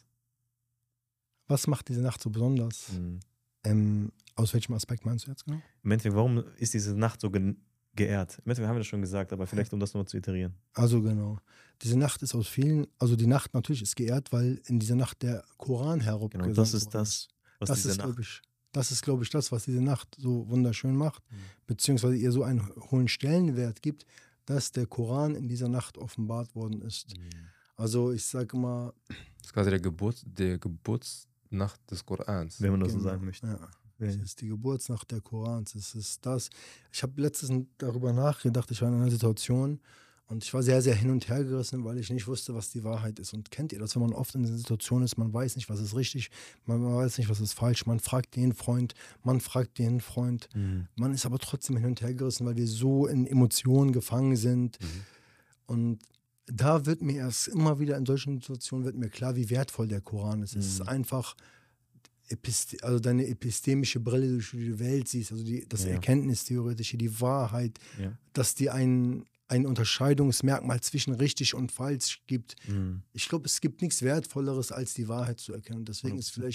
Was macht diese Nacht so besonders? Mhm. Ähm, aus welchem Aspekt meinst du jetzt genau? Im Endeffekt, warum ist diese Nacht so ge geehrt? Im Endeffekt haben wir das schon gesagt, aber vielleicht, um das nochmal zu iterieren. Also genau. Diese Nacht ist aus vielen, also die Nacht natürlich ist geehrt, weil in dieser Nacht der Koran herabgesandt Genau, das ist worden das, was Das diese ist, Nacht. glaube ich, das ist, glaube ich, das, was diese Nacht so wunderschön macht, Mhm. beziehungsweise ihr so einen hohen Stellenwert gibt, dass der Koran in dieser Nacht offenbart worden ist. Mhm. Also ich sage mal, Das ist quasi der, Geburt, der Geburtsnacht des Korans. Wenn man das so genau, sagen möchte. ja, es ist die Geburtsnacht der Korans. Es ist das. Ich habe letztens darüber nachgedacht, ich war in einer Situation und ich war sehr, sehr hin und her gerissen, weil ich nicht wusste, was die Wahrheit ist. Und kennt ihr das, wenn man oft in einer Situation ist, man weiß nicht, was ist richtig, man weiß nicht, was ist falsch, man fragt den Freund, man fragt den Freund, Mhm. man ist aber trotzdem hin und her gerissen, weil wir so in Emotionen gefangen sind. Mhm. Und da wird mir erst immer wieder in solchen Situationen wird mir klar, wie wertvoll der Koran ist. Es ist Mhm. einfach episte also deine epistemische Brille, durch die du die Welt siehst, also die, das Ja. Erkenntnistheoretische, die Wahrheit, Ja. dass die ein, ein Unterscheidungsmerkmal zwischen richtig und falsch gibt. Mhm. Ich glaube, es gibt nichts Wertvolleres, als die Wahrheit zu erkennen. Und deswegen ist vielleicht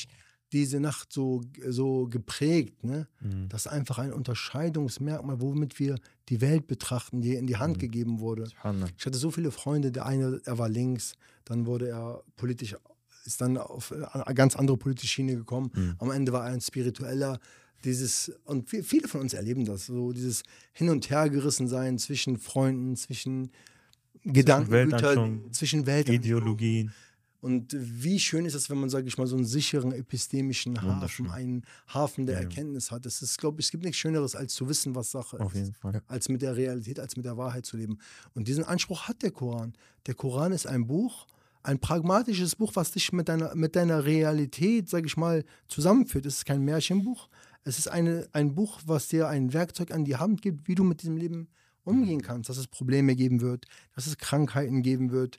diese Nacht so, so geprägt, ne? Mhm. Das ist einfach ein Unterscheidungsmerkmal, womit wir die Welt betrachten, die in die Hand Mhm. gegeben wurde. Subhanallah. Ich hatte so viele Freunde, der eine, er war links, dann wurde er politisch, ist dann auf eine ganz andere politische Schiene gekommen. Mhm. Am Ende war er ein spiritueller, dieses, und vi- viele von uns erleben das, so dieses Hin- und Hergerissensein zwischen Freunden, zwischen Gedankengütern, Weltanschauung, zwischen Weltanschauung. Ideologien. Und wie schön ist es, wenn man, sage ich mal, so einen sicheren epistemischen Wunderschön. Hafen, einen Hafen der Ja, ja. Erkenntnis hat. Das ist, glaube ich, es gibt nichts Schöneres, als zu wissen, was Sache Auf ist. jeden Fall. Als mit der Realität, als mit der Wahrheit zu leben. Und diesen Anspruch hat der Koran. Der Koran ist ein Buch, ein pragmatisches Buch, was dich mit deiner, mit deiner Realität, sage ich mal, zusammenführt. Es ist kein Märchenbuch. Es ist eine, ein Buch, was dir ein Werkzeug an die Hand gibt, wie du mit diesem Leben umgehen kannst. Dass es Probleme geben wird, dass es Krankheiten geben wird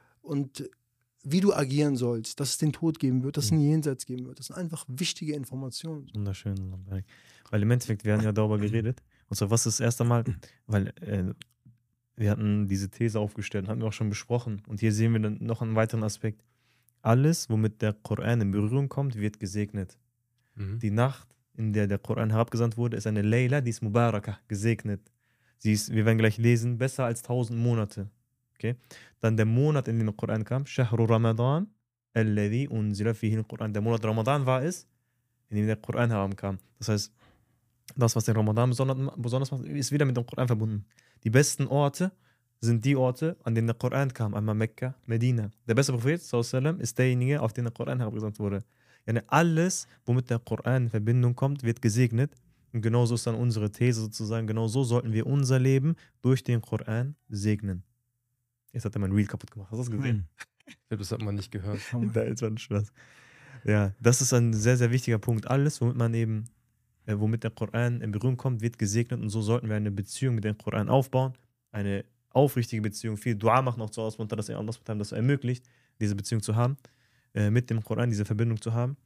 und wie du agieren sollst, dass es den Tod geben wird, dass es ein Jenseits geben wird. Das sind einfach wichtige Informationen. Wunderschön. Weil im Endeffekt, wir haben ja darüber geredet. Und zwar, was ist das erste Mal? Weil äh, wir hatten diese These aufgestellt, hatten wir auch schon besprochen. Und hier sehen wir dann noch einen weiteren Aspekt. Alles, womit der Koran in Berührung kommt, wird gesegnet. Mhm. Die Nacht, in der der Koran herabgesandt wurde, ist eine Layla, die ist Mubarakah, gesegnet. Sie ist, wir werden gleich lesen, besser als tausend Monate. Okay? Dann der Monat, in dem der Koran kam, Shahru Ramadan, alladhi unzila fihi al-Quran. Der Monat Ramadan war es, in dem der Koran herabkam. Das heißt, das, was den Ramadan besonders macht, ist wieder mit dem Koran verbunden. Die besten Orte sind die Orte, an denen der Koran kam. Einmal Mekka, Medina. Der beste Prophet sallallahu alaihi wasallam, ist derjenige, auf den der Koran herabgesandt wurde. Yani alles, womit der Koran in Verbindung kommt, wird gesegnet. Und genauso ist dann unsere These sozusagen, genau so sollten wir unser Leben durch den Koran segnen. Jetzt hat er mein Reel kaputt gemacht. Hast du das gesehen? Ich glaube, das hat man nicht gehört. Da ist ein Spaß. Ja, das ist ein sehr, sehr wichtiger Punkt. Alles, womit man eben, äh, womit der Koran in Berührung kommt, wird gesegnet. Und so sollten wir eine Beziehung mit dem Koran aufbauen. Eine aufrichtige Beziehung. Viel Dua machen auch zu Allah, dass er Allah das ermöglicht, diese Beziehung zu haben. Äh, mit dem Koran, diese Verbindung zu haben.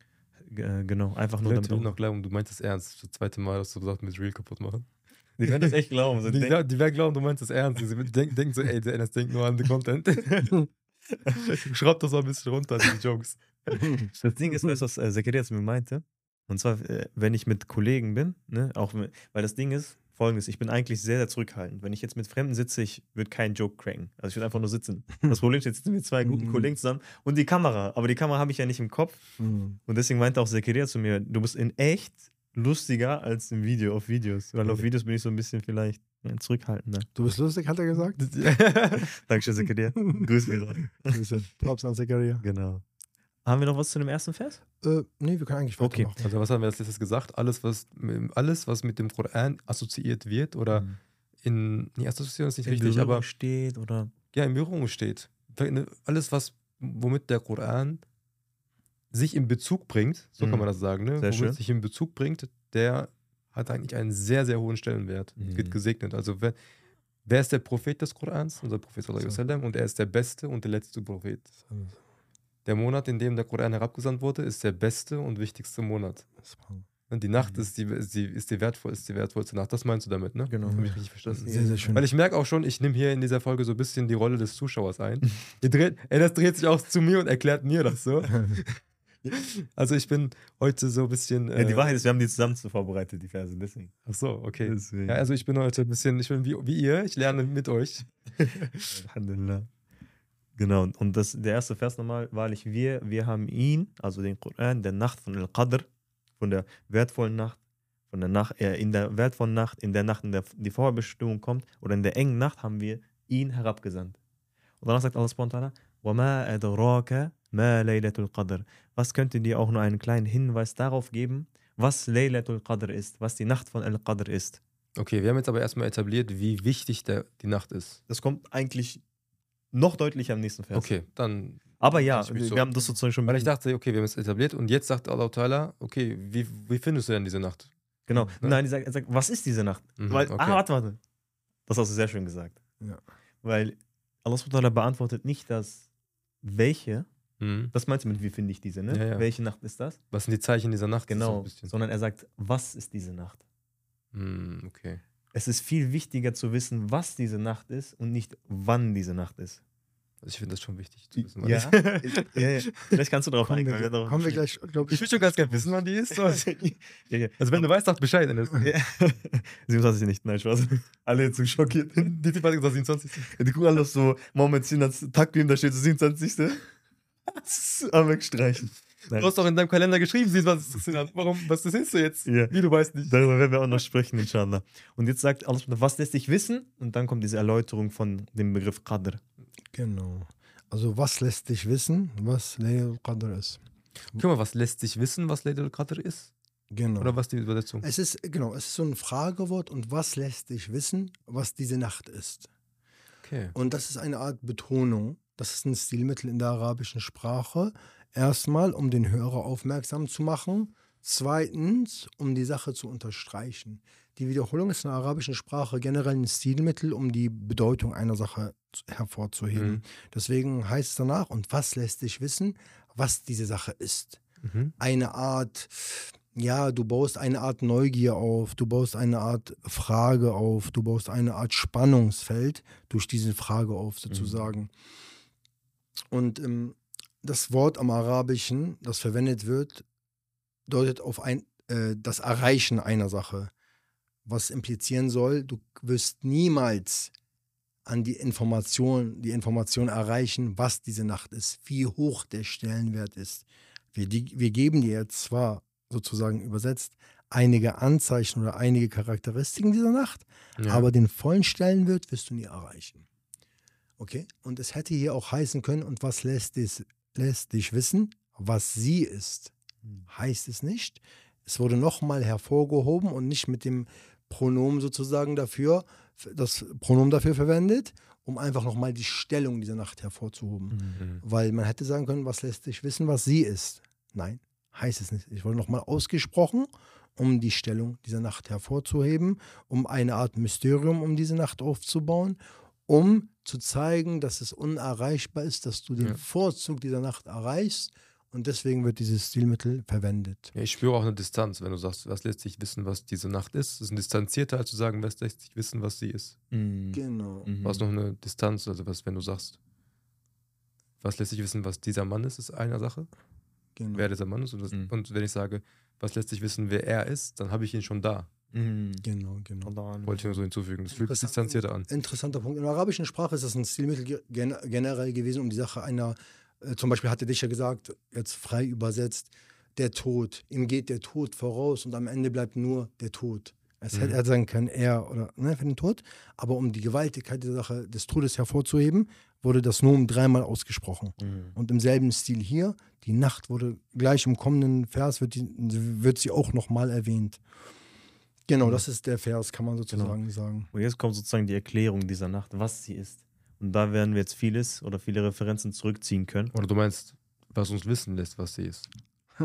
G äh, genau, einfach nur Leute damit. will noch glauben, du meinst es ernst. Das zweite Mal hast du gesagt, mit Real kaputt machen. Die werden das echt glauben. So Die, denken- glaub, die werden glauben, du meinst es ernst. Die denken, denken so, ey, der Enes denkt nur an den Content. Schreibt das mal ein bisschen runter, die Jokes. Das Ding ist, weißt du, was äh, Zakaria zu mir meinte? Und zwar, äh, wenn ich mit Kollegen bin, ne, auch mit, weil das Ding ist, folgendes, ich bin eigentlich sehr, sehr zurückhaltend. Wenn ich jetzt mit Fremden sitze, ich würde keinen Joke cracken. Also ich würde einfach nur sitzen. Das Problem ist, jetzt sitzen wir zwei guten Mhm. Kollegen zusammen und die Kamera. Aber die Kamera habe ich ja nicht im Kopf. Mhm. Und deswegen meinte auch Zakaria zu mir, du bist in echt lustiger als im Video, auf Videos. Weil auf Videos bin ich so ein bisschen vielleicht ja, zurückhaltender. Du bist lustig, hat er gesagt. Dankeschön, Zakaria. Grüß mich. Grüße. Props an Zakaria. Genau. Haben wir noch was zu dem ersten Vers? Äh, nee, wir können eigentlich Okay. weitermachen. Also was haben wir als letztes gesagt? Alles, was, alles, was mit dem Koran assoziiert wird oder Mhm. in, nee, Assoziation ist nicht In richtig, Berührung aber steht oder ja, in Berührung steht. Alles, was, womit der Koran sich in Bezug bringt, so Mhm. kann man das sagen, ne? Sehr womit schön. sich in Bezug bringt, der hat eigentlich einen sehr, sehr hohen Stellenwert. Mhm. Wird gesegnet. Also wer, wer ist der Prophet des Korans? Unser Prophet sallallahu alaihi wasallam, und er ist der beste und der letzte Prophet. Der Monat, in dem der Koran herabgesandt wurde, ist der beste und wichtigste Monat. Und die Nacht Mhm. ist, die, ist, die, ist, die wertvoll, ist die wertvollste Nacht. Das meinst du damit, ne? Genau. Habe ich richtig verstanden. Sehr, sehr schön. Weil ich merke auch schon, ich nehme hier in dieser Folge so ein bisschen die Rolle des Zuschauers ein. Ihr dreht, ey, das dreht sich auch zu mir und erklärt mir das so. Also ich bin heute so ein bisschen... Ja, die äh, Wahrheit ist, wir haben die zusammen zu vorbereitet, die Verse, deswegen. Ach so, okay. Deswegen. Ja, also ich bin heute ein bisschen, ich bin wie, wie ihr, ich lerne mit euch. Alhamdulillah. Genau, und das, der erste Vers nochmal, wahrlich wir, wir haben ihn, also den Koran, der Nacht von Al-Qadr, von der wertvollen Nacht, von der Nacht, äh, in der wertvollen Nacht, in der Nacht, in der die Vorbestimmung kommt, oder in der engen Nacht haben wir ihn herabgesandt. Und danach sagt Allah subhanahu wa ta'ala, وَمَا أَدْرَاكَ مَا لَيْلَةُ الْقَدْرِ. Was könnte dir auch nur einen kleinen Hinweis darauf geben, was Laylatul Qadr ist, was die Nacht von Al-Qadr ist? Okay, wir haben jetzt aber erstmal etabliert, wie wichtig der, die Nacht ist. Das kommt eigentlich noch deutlicher am nächsten Vers. Okay, dann... Aber ja, Ich mich wir so- haben das sozusagen schon. Weil ich dachte, okay, wir haben es etabliert und jetzt sagt Allah Ta'ala, okay, wie, wie findest du denn diese Nacht? Genau. Ne? Nein, er sagt, er sagt, was ist diese Nacht? Mhm, Weil, okay. ah, warte, warte. Das hast du sehr schön gesagt. Ja. Weil Allah subhanahu wa ta'ala beantwortet nicht das, welche, Mhm. das meinst du mit, wie finde ich diese, ne? Ja, ja. Welche Nacht ist das? Was sind die Zeichen dieser Nacht? Das ist so Genau. ein bisschen- Sondern er sagt, was ist diese Nacht? Mhm, okay. Es ist viel wichtiger zu wissen, was diese Nacht ist und nicht, wann diese Nacht ist. Also ich finde das schon wichtig zu wissen. Ja. ja, ja. Vielleicht kannst du darauf Kommen eingehen. wir, darauf kommen wir gleich, glaube Ich ich. will schon ganz gerne wissen, wann die ist. Also, ja, ja. also wenn du weißt, sag Bescheid. Ja. siebenundzwanzig nicht, nein, Spaß. Alle jetzt so schockiert. Die Typ hat gesagt siebenundzwanzigsten Die gucken alle auf so, Moment, das Takvim, da steht so siebenundzwanzigste Am wegstreichen. Du hast doch in deinem Kalender geschrieben, siebenundzwanzigsten Warum, was das ist du jetzt? Ja. Wie, du weißt nicht. Darüber werden wir auch noch sprechen, inshallah. Und jetzt sagt Allah, was lässt sich wissen? Und dann kommt diese Erläuterung von dem Begriff Qadr. Genau. Also was lässt dich wissen, was Laylatul Qadr ist? Guck mal, was lässt sich wissen, was Laylatul Qadr ist? Genau. Oder was die Übersetzung? Es ist, genau, es ist so ein Fragewort und was lässt dich wissen, was diese Nacht ist? Okay. Und das ist eine Art Betonung. Das ist ein Stilmittel in der arabischen Sprache. Erstmal, um den Hörer aufmerksam zu machen. Zweitens, um die Sache zu unterstreichen. Die Wiederholung ist in der arabischen Sprache generell ein Stilmittel, um die Bedeutung einer Sache hervorzuheben. Mhm. Deswegen heißt es danach, und was lässt dich wissen, was diese Sache ist? Mhm. Eine Art, ja, du baust eine Art Neugier auf, du baust eine Art Frage auf, du baust eine Art Spannungsfeld durch diese Frage auf, sozusagen. Mhm. Und ähm, das Wort am Arabischen, das verwendet wird, deutet auf ein, äh, das Erreichen einer Sache. Was implizieren soll, du wirst niemals an die Information, die Information erreichen, was diese Nacht ist, wie hoch der Stellenwert ist. Wir, die, wir geben dir jetzt zwar sozusagen übersetzt einige Anzeichen oder einige Charakteristiken dieser Nacht, ja. aber den vollen Stellenwert wirst du nie erreichen. Okay? Und es hätte hier auch heißen können, und was lässt, dies, lässt dich wissen, was sie ist, heißt es nicht. Es wurde nochmal hervorgehoben und nicht mit dem Pronomen sozusagen dafür, das Pronomen dafür verwendet, um einfach nochmal die Stellung dieser Nacht hervorzuhoben. Mhm. Weil man hätte sagen können, was lässt dich wissen, was sie ist. Nein, heißt es nicht. Ich wurde nochmal ausgesprochen, um die Stellung dieser Nacht hervorzuheben, um eine Art Mysterium um diese Nacht aufzubauen, um zu zeigen, dass es unerreichbar ist, dass du den ja. Vorzug dieser Nacht erreichst. Und deswegen wird dieses Stilmittel verwendet. Ja, ich spüre auch eine Distanz, wenn du sagst, was lässt sich wissen, was diese Nacht ist. Das ist ein distanzierter, als zu sagen, was lässt sich wissen, was sie ist. Mhm. Genau. Mhm. Du hast noch eine Distanz, also was, wenn du sagst, was lässt sich wissen, was dieser Mann ist, ist eine Sache. Genau. Wer dieser Mann ist. Und, das, mhm. und wenn ich sage, was lässt sich wissen, wer er ist, dann habe ich ihn schon da. Mhm. Genau, genau. Wollte ich nur so hinzufügen. Das fühlt sich distanzierter an. Interessanter Punkt. In der arabischen Sprache ist das ein Stilmittel gen- generell gewesen, um die Sache einer, äh, zum Beispiel hatte dich ja gesagt, jetzt frei übersetzt, der Tod. Ihm geht der Tod voraus und am Ende bleibt nur der Tod. Es mhm. hätte er sagen können, er oder ne, für den Tod. Aber um die Gewaltigkeit der Sache des Todes hervorzuheben, wurde das Nomen dreimal ausgesprochen. Mhm. Und im selben Stil hier, die Nacht wurde gleich im kommenden Vers, wird, die, wird sie auch nochmal erwähnt. Genau, das ist der Vers, kann man sozusagen genau. sagen. Und jetzt kommt sozusagen die Erklärung dieser Nacht, was sie ist. Und da werden wir jetzt vieles oder viele Referenzen zurückziehen können. Oder du meinst, was uns wissen lässt, was sie ist.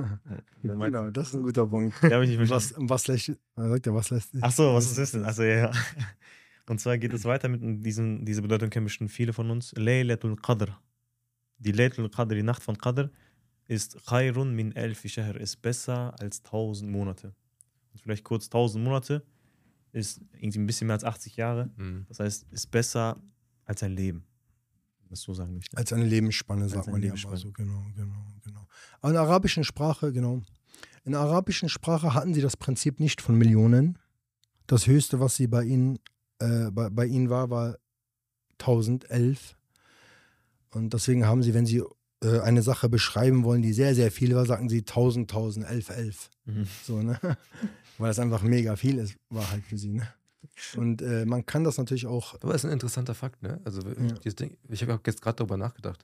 Genau, das ist ein guter Punkt. Ja, ich nicht was, was lässt, sagt er, was lässt sich? Ach so, was ist das denn? Achso, ja, ja. Und zwar geht es weiter mit diesem, diese Bedeutung kennen bestimmt viele von uns. Laylatul Qadr. Die Laylatul Qadr, die Nacht von Qadr, ist Khairun min elfi Shahr, ist besser als tausend Monate. Und vielleicht kurz tausend Monate ist irgendwie ein bisschen mehr als achtzig Jahre. Mhm. Das heißt, ist besser als ein Leben. Das so sagen möchte. Als eine Lebensspanne, sagt man ja immer so. Genau, genau, genau. Aber in der arabischen Sprache, genau. In der arabischen Sprache hatten sie das Prinzip nicht von Millionen. Das Höchste, was sie bei ihnen, äh, bei, bei ihnen war, war tausendelf. Und deswegen haben sie, wenn sie äh, eine Sache beschreiben wollen, die sehr, sehr viel war, sagen sie tausend, tausend, elf, elf. Mhm. So, ne? Weil das einfach mega viel ist, war halt für sie, ne? Und äh, man kann das natürlich auch. Aber das ist ein interessanter Fakt, ne? Also ja. dieses Ding, ich habe jetzt gerade darüber nachgedacht,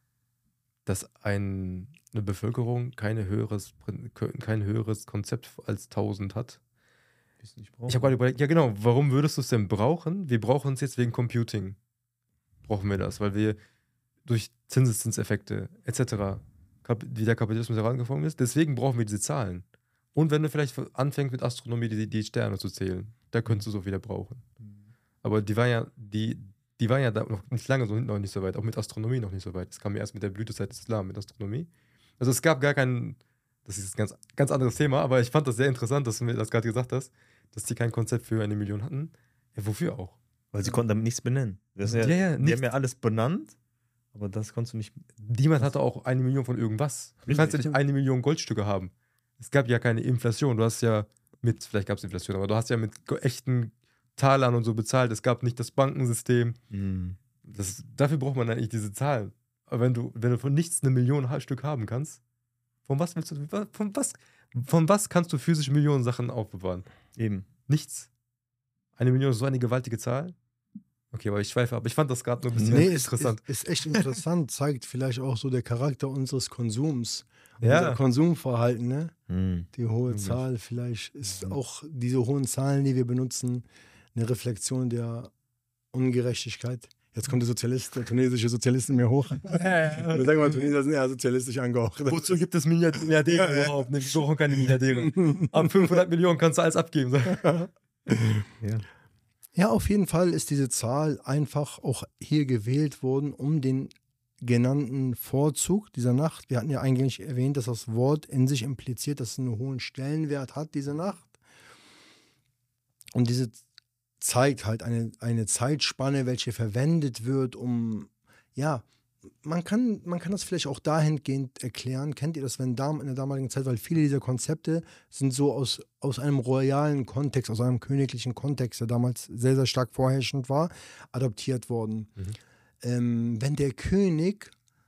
dass ein, eine Bevölkerung keine höheres, kein höheres Konzept als tausend hat. Ich habe gerade überlegt, ja genau, warum würdest du es denn brauchen? Wir brauchen es jetzt wegen Computing. Brauchen wir das, weil wir durch Zinseszinseffekte et cetera, wie der Kapitalismus herangekommen ist. Deswegen brauchen wir diese Zahlen. Und wenn du vielleicht anfängst mit Astronomie die, die Sterne zu zählen, da könntest du so wieder brauchen. Aber die waren ja, die, die waren ja da noch nicht lange so, noch nicht so weit, auch mit Astronomie noch nicht so weit. Das kam ja erst mit der Blütezeit des Islam, mit Astronomie. Also es gab gar keinen, das ist ein ganz, ganz anderes Thema, aber ich fand das sehr interessant, dass du mir das gerade gesagt hast, dass die kein Konzept für eine Million hatten. Ja, wofür auch? Weil sie konnten damit nichts benennen. Das ist ja, ja, ja, die haben ja alles benannt, Aber das konntest du nicht. Niemand hatte auch eine Million von irgendwas. Du Richtig. kannst ja nicht eine Million Goldstücke haben. Es gab ja keine Inflation. Du hast ja mit, vielleicht gab es Inflation, aber du hast ja mit go- echten Talern und so bezahlt. Es gab nicht das Bankensystem. Mhm. Das, dafür braucht man eigentlich diese Zahlen. Aber wenn du, wenn du von nichts eine Million Ha- Stück haben kannst, von was willst du, von was, von was kannst du physisch Millionen Sachen aufbewahren? Eben. Nichts. Eine Million ist so eine gewaltige Zahl. Okay, aber ich schweife ab. Ich fand das gerade nur ein bisschen Nee, ist, interessant. ist, ist echt interessant, zeigt vielleicht auch so der Charakter unseres Konsums, Ja. unser Konsumverhalten, ne? Mhm. Die hohe Wirklich. Zahl, vielleicht ist auch diese hohen Zahlen, die wir benutzen, eine Reflexion der Ungerechtigkeit. Jetzt kommt der Sozialist, der tunesische Sozialist in mir hoch. Wir sagen mal, Tunesier sind eher sozialistisch angehaucht. Wozu gibt es Milliard- Milliardäre überhaupt? Ne, wir brauchen keine Milliardäre. Ab fünfhundert Millionen kannst du alles abgeben. Ja. Ja, auf jeden Fall ist diese Zahl einfach auch hier gewählt worden, um den genannten Vorzug dieser Nacht. Wir hatten ja eigentlich erwähnt, dass das Wort in sich impliziert, dass es einen hohen Stellenwert hat, diese Nacht. Und diese zeigt halt eine, eine Zeitspanne, welche verwendet wird, um, ja, man kann, man kann das vielleicht auch dahingehend erklären. Kennt ihr das, wenn dam in der damaligen Zeit, weil viele dieser Konzepte sind so aus, aus einem royalen Kontext, aus einem königlichen Kontext, der damals sehr, sehr stark vorherrschend war, adaptiert worden. Mhm. Ähm, wenn der König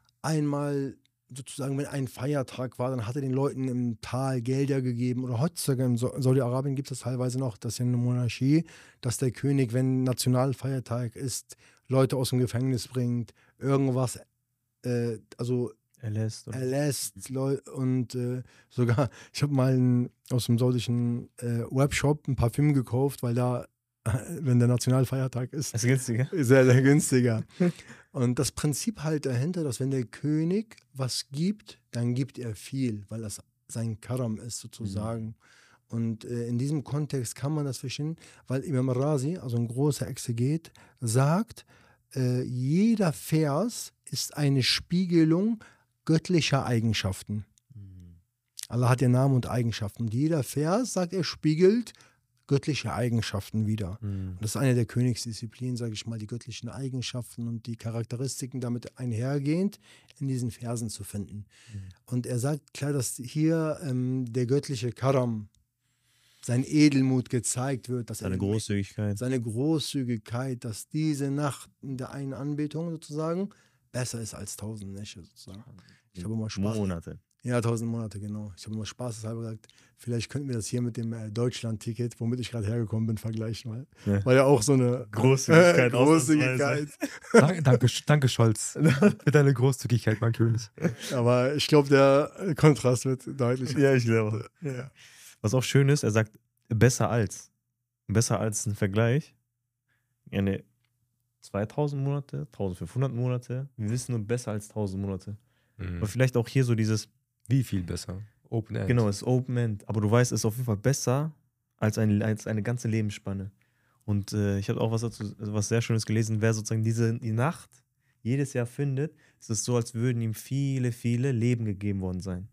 einmal sozusagen, wenn ein Feiertag war, dann hat er den Leuten im Tal Gelder gegeben. Oder heutzutage in Sa- Saudi-Arabien gibt es teilweise noch, das ist ja eine Monarchie, dass der König, wenn Nationalfeiertag ist, Leute aus dem Gefängnis bringt, irgendwas, äh, also Er lässt. oder- erlässt Leu und äh, sogar, ich habe mal ein, aus dem saudischen äh, Webshop ein Parfüm gekauft, weil da, äh, wenn der Nationalfeiertag ist, Das ist günstiger. sehr, sehr günstiger. Und das Prinzip halt dahinter, dass wenn der König was gibt, dann gibt er viel, weil das sein Karam ist sozusagen. Und äh, in diesem Kontext kann man das verstehen, weil Imam Razi, also ein großer Exeget, sagt, äh, jeder Vers ist eine Spiegelung göttlicher Eigenschaften. Mhm. Allah hat ja Namen und Eigenschaften. Und jeder Vers, sagt er, spiegelt göttliche Eigenschaften wider. Mhm. Und das ist eine der Königsdisziplinen, sage ich mal, die göttlichen Eigenschaften und die Charakteristiken damit einhergehend in diesen Versen zu finden. Mhm. Und er sagt klar, dass hier ähm, der göttliche Karam, sein Edelmut gezeigt wird, dass Seine er Großzügigkeit. seine Großzügigkeit, dass diese Nacht in der einen Anbetung sozusagen besser ist als tausend Nächte sozusagen. Ich habe mal Spaß. Monate. Ja, tausend Monate, genau. Ich habe mal spaßeshalber gesagt, vielleicht könnten wir das hier mit dem äh, Deutschland-Ticket, womit ich gerade hergekommen bin, vergleichen. Weil Ja. war ja auch so eine Großzügigkeit. Großzügigkeit. danke, danke, danke, Scholz, für deine Großzügigkeit, mein König. Aber ich glaube, der Kontrast wird deutlich. Ja, ich glaube. Ja. Was auch schön ist, er sagt besser als. Besser als ein Vergleich. Eine zweitausend Monate, eintausendfünfhundert Monate. Wir wissen nur besser als tausend Monate. Aber vielleicht auch hier so dieses, Wie viel besser? Open End. genau, es ist Open End. Aber du weißt, es ist auf jeden Fall besser als, ein, als eine ganze Lebensspanne. Und äh, ich habe auch was dazu, was sehr Schönes gelesen, wer sozusagen diese die Nacht jedes Jahr findet, ist es so, als würden ihm viele, viele Leben gegeben worden sein.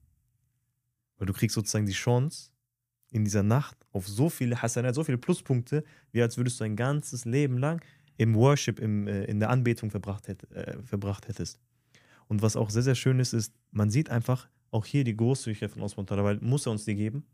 Weil du kriegst sozusagen die Chance, in dieser Nacht auf so viele Hasanat, so viele Pluspunkte, wie als würdest du ein ganzes Leben lang im Worship, im, äh, in der Anbetung verbracht, hätt, äh, verbracht hättest. Und was auch sehr, sehr schön ist, ist, man sieht einfach auch hier die Großzügigkeit von Allah subhanahu wa ta'ala, weil muss er uns die geben?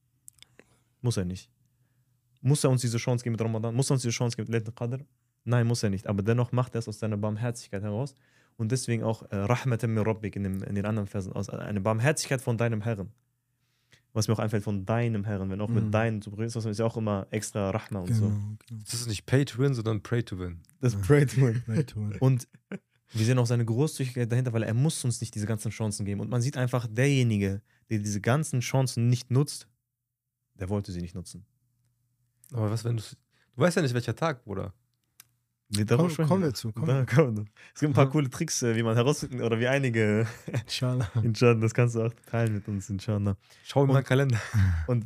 Muss er nicht. Muss er uns diese Chance geben mit Ramadan? Muss er uns diese Chance geben mit Laylatul Qadr? Nein, muss er nicht. Aber dennoch macht er es aus seiner Barmherzigkeit heraus. Und deswegen auch äh, Rahmatan min Rabbik in, dem, in den anderen Versen, aus eine Barmherzigkeit von deinem Herrn. Was mir auch einfällt, von deinem Herrn, wenn auch Mhm. mit deinen zu bringen, ist ja auch immer extra Rahma und so. Genau, genau. Das ist nicht Pay to Win, sondern Pray to Win. Das Ja. Pray to Win. Right to it. Und wir sehen auch seine Großzügigkeit dahinter, weil er muss uns nicht diese ganzen Chancen geben. Und man sieht einfach, derjenige, der diese ganzen Chancen nicht nutzt, der wollte sie nicht nutzen. Aber was, wenn du. Du weißt ja nicht, welcher Tag, Bruder. Wir Komm, sprechen kommen wir. wir zu. Komm. Da kommen wir. Es gibt ein paar Ja. coole Tricks, äh, wie man herausfinden, oder wie einige, Inshallah. inshallah, das kannst du auch teilen mit uns, inshallah. Schau in Und- meinen Kalender. Und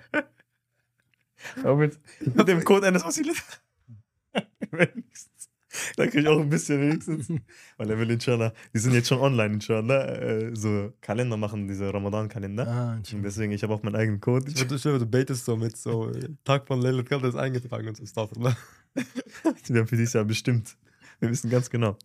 auch mit, mit dem Code eines Wasilet. Wenigstens. Da kriege ich auch ein bisschen wenigstens. Weil er will, inshallah, die sind jetzt schon online, inshallah, äh, so Kalender machen, diese Ramadan-Kalender. Ah, Und Inshallah. deswegen, ich habe auch meinen eigenen Code. Ich würde stellen, du betest so mit so äh, Tag von Leylatul Qadr ist eingetragen und so Stuff. Ne? Wir haben für dieses Jahr bestimmt. Wir wissen ganz genau.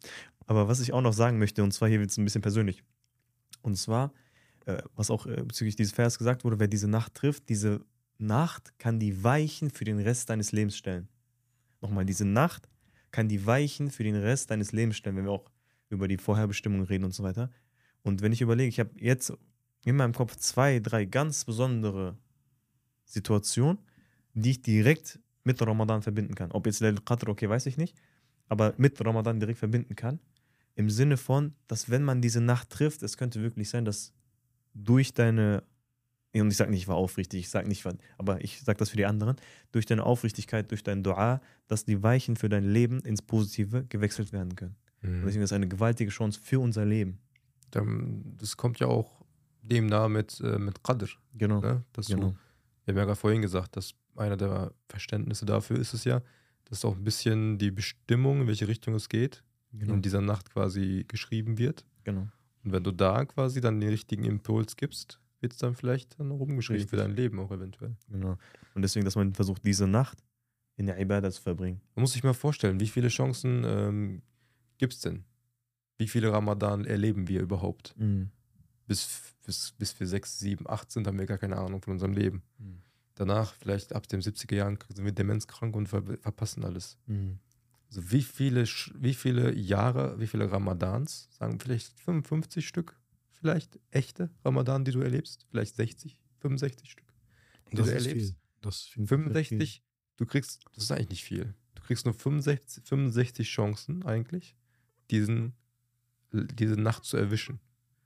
Aber was ich auch noch sagen möchte, und zwar hier wird es ein bisschen persönlich. Und zwar, äh, was auch äh, bezüglich dieses Vers gesagt wurde, wer diese Nacht trifft, diese Nacht kann die Weichen für den Rest deines Lebens stellen. Nochmal, diese Nacht kann die Weichen für den Rest deines Lebens stellen, wenn wir auch über die Vorherbestimmung reden und so weiter. Und wenn ich überlege, ich habe jetzt in meinem Kopf zwei, drei ganz besondere Situationen, die ich direkt mit Ramadan verbinden kann. Ob jetzt Layl Qadr, okay, weiß ich nicht, aber mit Ramadan direkt verbinden kann. Im Sinne von, dass wenn man diese Nacht trifft, es könnte wirklich sein, dass durch deine, und ich sage nicht, ich war aufrichtig, ich sage nicht, aber ich sage das für die anderen, durch deine Aufrichtigkeit, durch dein Dua, dass die Weichen für dein Leben ins Positive gewechselt werden können. Mhm. Und deswegen ist es eine gewaltige Chance für unser Leben. Das kommt ja auch dem nahe mit, äh, mit Qadr. Genau. Ne? Dass genau. du, wir haben ja gerade vorhin gesagt, dass einer der Verständnisse dafür ist es ja, dass auch ein bisschen die Bestimmung, in welche Richtung es geht, Genau. in dieser Nacht quasi geschrieben wird. Genau. Und wenn du da quasi dann den richtigen Impuls gibst, wird es dann vielleicht dann rumgeschrieben Richtig. für dein Leben auch eventuell. Genau. Und deswegen, dass man versucht, diese Nacht in der Ibadah zu verbringen. Man muss sich mal vorstellen, wie viele Chancen ähm, gibt es denn? Wie viele Ramadan erleben wir überhaupt? Mhm. Bis, bis, bis wir sechs, sieben, acht sind, haben wir gar keine Ahnung von unserem Leben. Mhm. Danach, vielleicht ab den siebziger Jahren, sind wir demenzkrank und ver verpassen alles. Mhm. Also wie viele, wie viele Jahre, wie viele Ramadans, sagen vielleicht fünfundfünfzig Stück, vielleicht echte Ramadan, die du erlebst, vielleicht sechzig, fünfundsechzig Stück, die Das du ist erlebst. viel. Das ist viel. fünfundsechzig, du kriegst, das ist eigentlich nicht viel. Du kriegst nur fünfundsechzig, fünfundsechzig Chancen eigentlich, diesen, diese Nacht zu erwischen.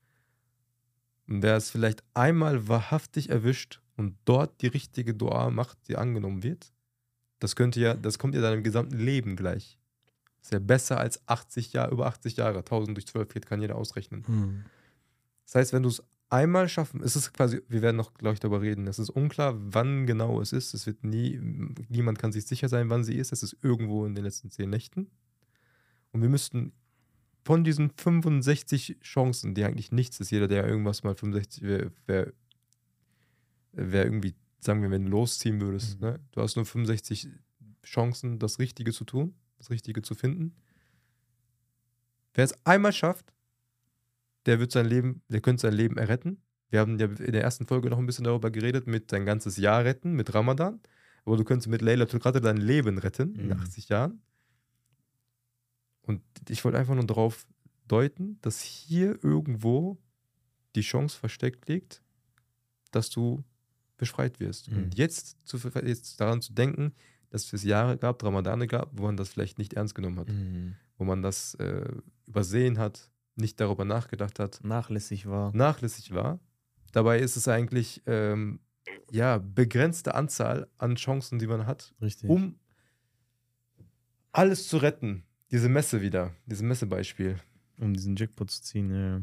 Und wer es vielleicht einmal wahrhaftig erwischt und dort die richtige Dua macht, die angenommen wird, das könnte ja, das kommt ja deinem gesamten Leben gleich. Das ist ja besser als achtzig Jahre, über achtzig Jahre. tausend durch zwölf geht, kann jeder ausrechnen. Mhm. Das heißt, wenn du es einmal schaffen, ist es quasi, wir werden noch gleich darüber reden, es ist unklar, wann genau es ist. Es wird nie, niemand kann sich sicher sein, wann sie ist. Es ist irgendwo in den letzten zehn Nächten. Und wir müssten von diesen fünfundsechzig Chancen, die eigentlich nichts ist, jeder, der irgendwas mal fünfundsechzig, wäre wär, wär irgendwie, sagen wir, wenn du losziehen würdest, mhm. ne? Du hast nur fünfundsechzig Chancen, das Richtige zu tun, das Richtige zu finden. Wer es einmal schafft, der wird sein Leben, der könnte sein Leben erretten. Wir haben ja in der ersten Folge noch ein bisschen darüber geredet, mit dein ganzes Jahr retten, mit Ramadan. Aber du könntest mit Laylatul Qadr dein Leben retten, mhm. in achtzig Jahren. Und ich wollte einfach nur darauf deuten, dass hier irgendwo die Chance versteckt liegt, dass du befreit wirst. Mhm. Und jetzt, zu, jetzt daran zu denken, dass es Jahre gab, Ramadane gab, wo man das vielleicht nicht ernst genommen hat. Mhm. Wo man das äh, übersehen hat, nicht darüber nachgedacht hat. Nachlässig war. Nachlässig war. Dabei ist es eigentlich ähm, ja, begrenzte Anzahl an Chancen, die man hat, Richtig. um alles zu retten. Diese Messe wieder, dieses Messebeispiel. Um diesen Jackpot zu ziehen, ja.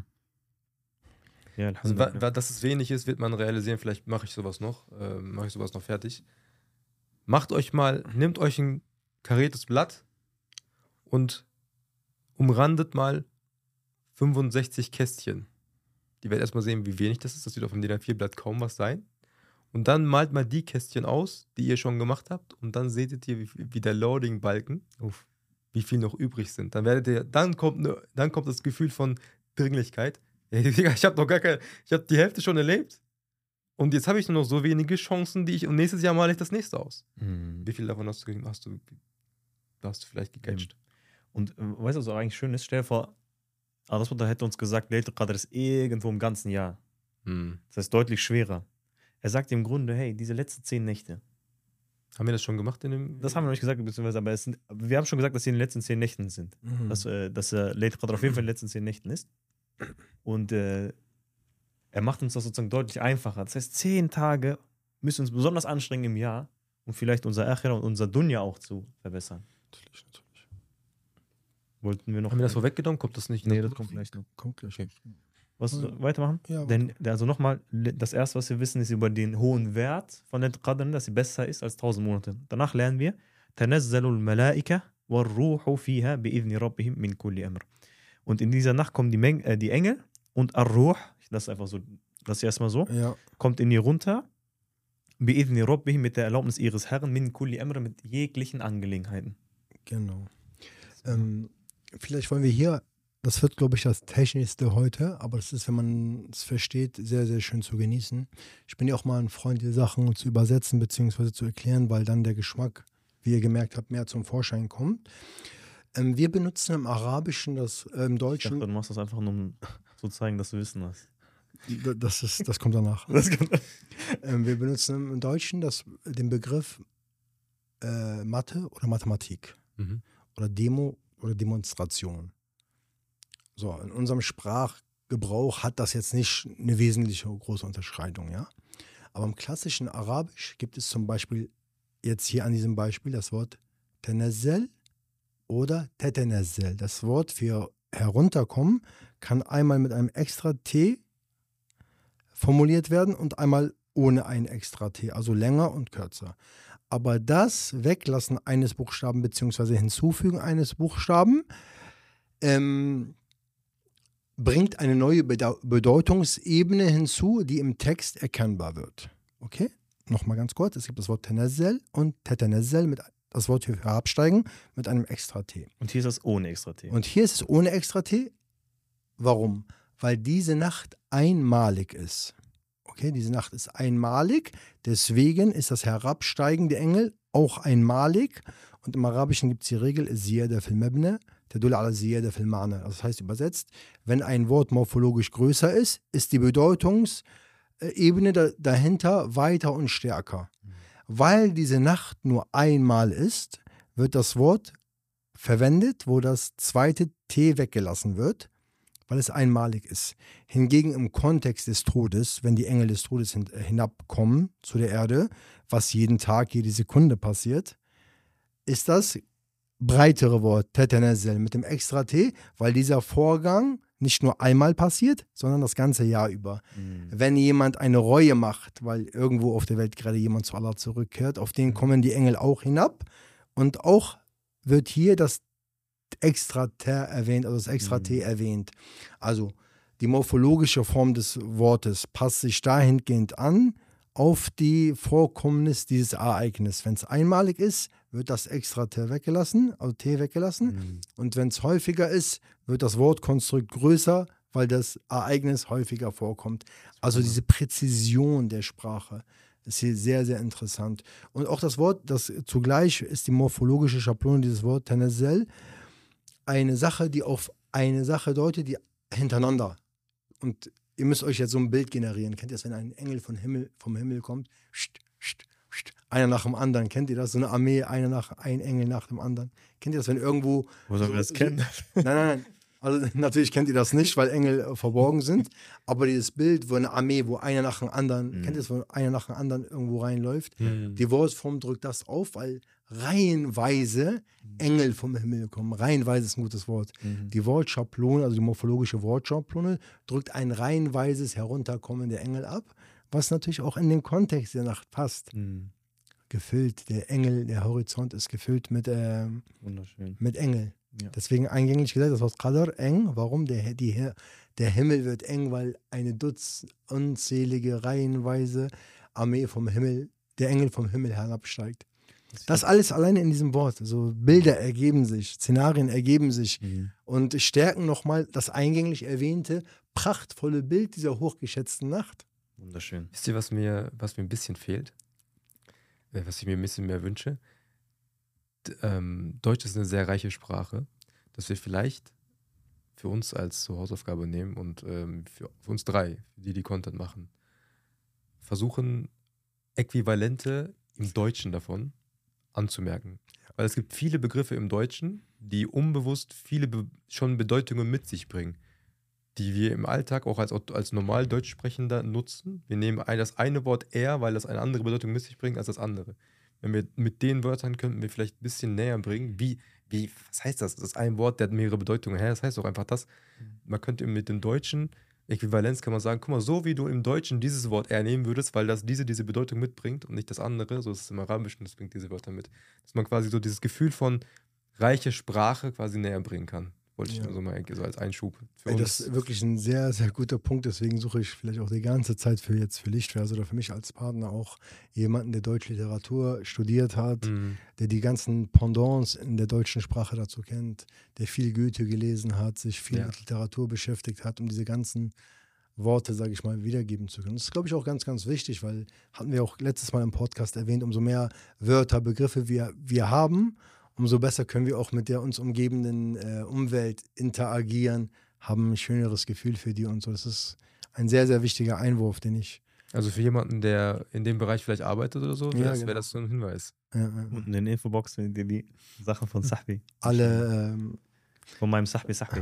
Ja, also, dass es wenig ist, wird man realisieren. Vielleicht mache ich sowas noch, äh, mache ich sowas noch fertig. Macht euch mal, nehmt euch ein kariertes Blatt und umrandet mal fünfundsechzig Kästchen. Die werdet erstmal sehen, wie wenig das ist. Das wird auf dem D I N A vier Blatt kaum was sein. Und dann malt mal die Kästchen aus, die ihr schon gemacht habt. Und dann seht ihr, wie, wie der Loading-Balken, Uff. wie viel noch übrig sind. Dann werdet ihr, dann kommt, ne, dann kommt das Gefühl von Dringlichkeit. Ich habe noch gar keine, ich habe die Hälfte schon erlebt. Und jetzt habe ich nur noch so wenige Chancen, die ich, und nächstes Jahr male ich das nächste aus. Mhm. Wie viel davon hast du, hast du, hast du vielleicht gecatcht? Und äh, weißt du, was eigentlich schön ist? Stell dir vor, Allah hätte uns gesagt, Laylatul Qadr ist irgendwo im ganzen Jahr. Mhm. Das heißt deutlich schwerer. Er sagt im Grunde, hey, diese letzten zehn Nächte. Haben wir das schon gemacht in dem? Das haben wir noch nicht gesagt, beziehungsweise, aber es sind, wir haben schon gesagt, dass sie in den letzten zehn Nächten sind. Mhm. Dass, äh, dass äh, Laylatul Qadr auf jeden Fall in den letzten zehn Nächten ist. Und äh, er macht uns das sozusagen deutlich einfacher. Das heißt, zehn Tage müssen uns besonders anstrengen im Jahr, um vielleicht unser Akhira und unser Dunya auch zu verbessern. Natürlich, natürlich. Wollten wir noch. Haben wir das vorweggenommen? Kommt das nicht? Nee, das kommt gleich noch. Kommt gleich. Okay. Was ja. weitermachen? Ja, Denn, also nochmal, das erste, was wir wissen, ist über den hohen Wert von Laylatul Qadr, dass sie besser ist als tausend Monate. Danach lernen wir, Tanazzalul Malaika war-Ruhu fiha bi'idhni rabbihim min kulli amr. Und in dieser Nacht kommen die, Meng äh, die Engel und Ar-Ruh, das ist einfach so, das ist erstmal so, ja. kommt in ihr runter, bi'idhni rabbihim, mit der Erlaubnis ihres Herrn, min kulli amr, mit jeglichen Angelegenheiten. Genau. Ähm, vielleicht wollen wir hier Das wird, glaube ich, das Technischste heute, aber das ist, wenn man es versteht, sehr, sehr schön zu genießen. Ich bin ja auch mal ein Freund, die Sachen zu übersetzen bzw. zu erklären, weil dann der Geschmack, wie ihr gemerkt habt, mehr zum Vorschein kommt. Ähm, wir benutzen im Arabischen das äh, im Ich Deutschen. dachte, du machst das einfach nur, um zu zeigen, dass du Wissen hast. D- Das, ist, das kommt danach. Das kommt Ähm, wir benutzen im Deutschen das, den Begriff äh, Mathe oder Mathematik Mhm. oder Demo oder Demonstration. So, in unserem Sprachgebrauch hat das jetzt nicht eine wesentliche große Unterscheidung, ja. Aber im klassischen Arabisch gibt es zum Beispiel jetzt hier an diesem Beispiel das Wort Tenazzal oder Tetenazzal. Das Wort für herunterkommen kann einmal mit einem extra T formuliert werden und einmal ohne ein extra T, also länger und kürzer. Aber das Weglassen eines Buchstaben bzw. Hinzufügen eines Buchstaben ähm, bringt eine neue Bedeu- Bedeutungsebene hinzu, die im Text erkennbar wird. Okay? Nochmal ganz kurz. Es gibt das Wort Tenazzal und Tetenazzal, mit das Wort für herabsteigen, mit einem extra T. Und hier ist das ohne extra T. Und hier ist es ohne extra T. Warum? Weil diese Nacht einmalig ist. Okay, diese Nacht ist einmalig. Deswegen ist das Herabsteigen der Engel auch einmalig. Und im Arabischen gibt es die Regel, Ziyada fil Mabna, tadul ala Ziyada fil Ma'na. Das heißt übersetzt, wenn ein Wort morphologisch größer ist, ist die Bedeutungsebene da, dahinter weiter und stärker. Weil diese Nacht nur einmal ist, wird das Wort verwendet, wo das zweite T weggelassen wird, weil es einmalig ist. Hingegen im Kontext des Todes, wenn die Engel des Todes hin, äh, hinabkommen zu der Erde, was jeden Tag, jede Sekunde passiert, ist das breitere Wort Tetenazzal mit dem extra T, weil dieser Vorgang nicht nur einmal passiert, sondern das ganze Jahr über. Mhm. Wenn jemand eine Reue macht, weil irgendwo auf der Welt gerade jemand zu Allah zurückkehrt, auf den kommen die Engel auch hinab und auch wird hier das extra T erwähnt, also das extra T Mhm. erwähnt. Also die morphologische Form des Wortes passt sich dahingehend an auf die Vorkommnis dieses Ereignisses. Wenn es einmalig ist, wird das extra T weggelassen, also T weggelassen. Mhm. Und wenn es häufiger ist, wird das Wortkonstrukt größer, weil das Ereignis häufiger vorkommt. Also diese Präzision der Sprache ist hier sehr, sehr interessant. Und auch das Wort, das zugleich ist die morphologische Schablone dieses Wort Tenazzal, eine Sache, die auf eine Sache deutet, die hintereinander. Und ihr müsst euch jetzt so ein Bild generieren. Kennt ihr das, wenn ein Engel vom Himmel, vom Himmel kommt? Scht, scht, scht, einer nach dem anderen. Kennt ihr das? So eine Armee, einer nach, ein Engel nach dem anderen. Kennt ihr das, wenn irgendwo... Wo sollen so, wir das so, kennen? Nein, nein, nein. Also natürlich kennt ihr das nicht, weil Engel äh, verborgen sind. Aber dieses Bild, wo eine Armee, wo einer nach dem anderen, Mhm. kennt ihr das, wo einer nach dem anderen irgendwo reinläuft? Mhm. Die Wortform drückt das auf, weil reihenweise Engel vom Himmel kommen. Reihenweise ist ein gutes Wort. Mhm. Die Wortschablone, also die morphologische Wortschablone, drückt ein reihenweises Herunterkommen der Engel ab, was natürlich auch in den Kontext der Nacht passt. Mhm. Gefüllt, der Engel, der Horizont ist gefüllt mit, ähm, Wunderschön. mit Engel. Ja. Deswegen eingängig gesagt, das Wort Qadr, eng. Warum? Der, die, der Himmel wird eng, weil eine Dutz, unzählige, reihenweise Armee vom Himmel, der Engel vom Himmel herabsteigt. Das alles alleine in diesem Wort. Also Bilder ergeben sich, Szenarien ergeben sich Mhm. und stärken nochmal das eingänglich erwähnte, prachtvolle Bild dieser hochgeschätzten Nacht. Wunderschön. Wisst ihr, was mir, was mir ein bisschen fehlt? Äh, Was ich mir ein bisschen mehr wünsche? D ähm, Deutsch ist eine sehr reiche Sprache, dass wir vielleicht für uns als so Hausaufgabe nehmen und ähm, für, für uns drei, die die Content machen, versuchen, Äquivalente im Deutschen davon anzumerken. Weil es gibt viele Begriffe im Deutschen, die unbewusst viele Be schon Bedeutungen mit sich bringen, die wir im Alltag auch als, als normal Deutschsprechender nutzen. Wir nehmen ein, das eine Wort eher, weil das eine andere Bedeutung mit sich bringt als das andere. Wenn wir mit den Wörtern könnten wir vielleicht ein bisschen näher bringen, wie, wie, was heißt das? Das ist ein Wort, der hat mehrere Bedeutungen. Hä, das heißt doch einfach das. Man könnte mit dem Deutschen Äquivalenz kann man sagen, guck mal, so wie du im Deutschen dieses Wort eher nehmen würdest, weil das diese, diese Bedeutung mitbringt und nicht das andere, so ist es im Arabischen, das bringt diese Wörter mit. Dass man quasi so dieses Gefühl von reiche Sprache quasi näher bringen kann. Wollte ich Ja. nur so mal so als Einschub für Ey, uns. das ist wirklich ein sehr, sehr guter Punkt. Deswegen suche ich vielleicht auch die ganze Zeit für jetzt für Lichtverse oder für mich als Partner auch jemanden, der deutsche Literatur studiert hat, Mhm. der die ganzen Pendants in der deutschen Sprache dazu kennt, der viel Goethe gelesen hat, sich viel Ja. mit Literatur beschäftigt hat, um diese ganzen Worte, sage ich mal, wiedergeben zu können. Das ist, glaube ich, auch ganz, ganz wichtig, weil, hatten wir auch letztes Mal im Podcast erwähnt, umso mehr Wörter, Begriffe wir, wir haben, umso besser können wir auch mit der uns umgebenden äh, Umwelt interagieren, haben ein schöneres Gefühl für die und so. Das ist ein sehr, sehr wichtiger Einwurf, den ich... Also für jemanden, der in dem Bereich vielleicht arbeitet oder so, wäre Ja, das, genau. wär das so ein Hinweis. Ja, ja. Unten in der Infobox findet ihr die Sachen von Sahbi. Alle... Ähm, Von meinem Sahbi Sahbi.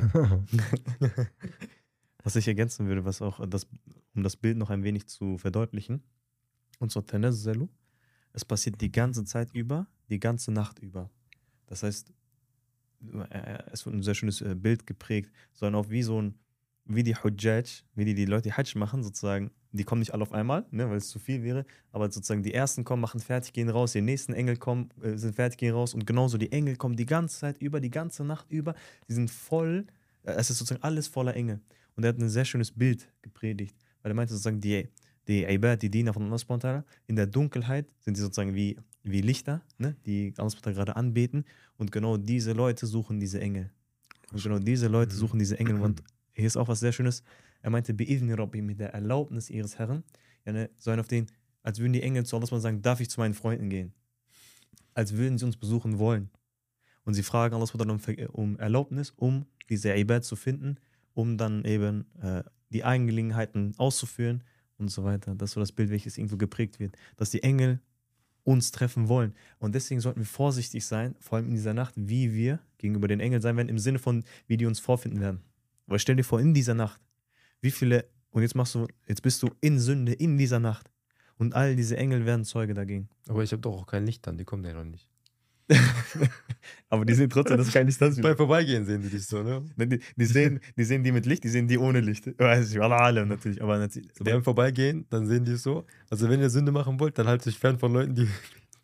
Was ich ergänzen würde, was auch das, um das Bild noch ein wenig zu verdeutlichen. Und so Tanazzalu, es passiert die ganze Zeit über, die ganze Nacht über. Das heißt, äh, es wird ein sehr schönes äh, Bild geprägt, sondern auch wie so ein, wie die Hujjaj, wie die, die Leute, die Hajj machen, sozusagen, die kommen nicht alle auf einmal, ne, weil es zu viel wäre, aber sozusagen die ersten kommen, machen fertig, gehen raus, die nächsten Engel kommen, äh, sind fertig, gehen raus und genauso die Engel kommen die ganze Zeit über, die ganze Nacht über, die sind voll, äh, es ist sozusagen alles voller Engel. Und er hat ein sehr schönes Bild gepredigt, weil er meinte sozusagen, die, die Ibad, die Diener von Allah subhanahu wa ta'ala, in der Dunkelheit sind sie sozusagen wie, wie Lichter, ne, die Allah subhanahu wa ta'ala gerade anbeten und genau diese Leute suchen diese Engel. Und genau diese Leute suchen diese Engel und hier ist auch was sehr Schönes. Er meinte, Bi'idhni Rabbi, mit der Erlaubnis ihres Herrn, ja, ne, sollen auf den, als würden die Engel zu Allah sagen, darf ich zu meinen Freunden gehen? Als würden sie uns besuchen wollen. Und sie fragen Allah um, um Erlaubnis, um diese Ibad zu finden, um dann eben äh, die Angelegenheiten auszuführen und so weiter. Das ist so das Bild, welches irgendwo geprägt wird, dass die Engel uns treffen wollen. Und deswegen sollten wir vorsichtig sein, vor allem in dieser Nacht, wie wir gegenüber den Engeln sein werden, im Sinne von, wie die uns vorfinden werden. Weil stell dir vor, in dieser Nacht, wie viele, und jetzt machst du, jetzt bist du in Sünde in dieser Nacht und all diese Engel werden Zeuge dagegen. Aber ich habe doch auch kein Licht dann, die kommen ja noch nicht. Aber die sehen trotzdem, das ist kein Distanz. Beim Vorbeigehen sehen die dich so, ne? Die, die, sehen, die sehen die mit Licht, die sehen die ohne Licht. Weiß ich, alle, alle natürlich, aber natürlich. So beim Vorbeigehen, dann sehen die es so. Also wenn ihr Sünde machen wollt, dann haltet euch fern von Leuten, die...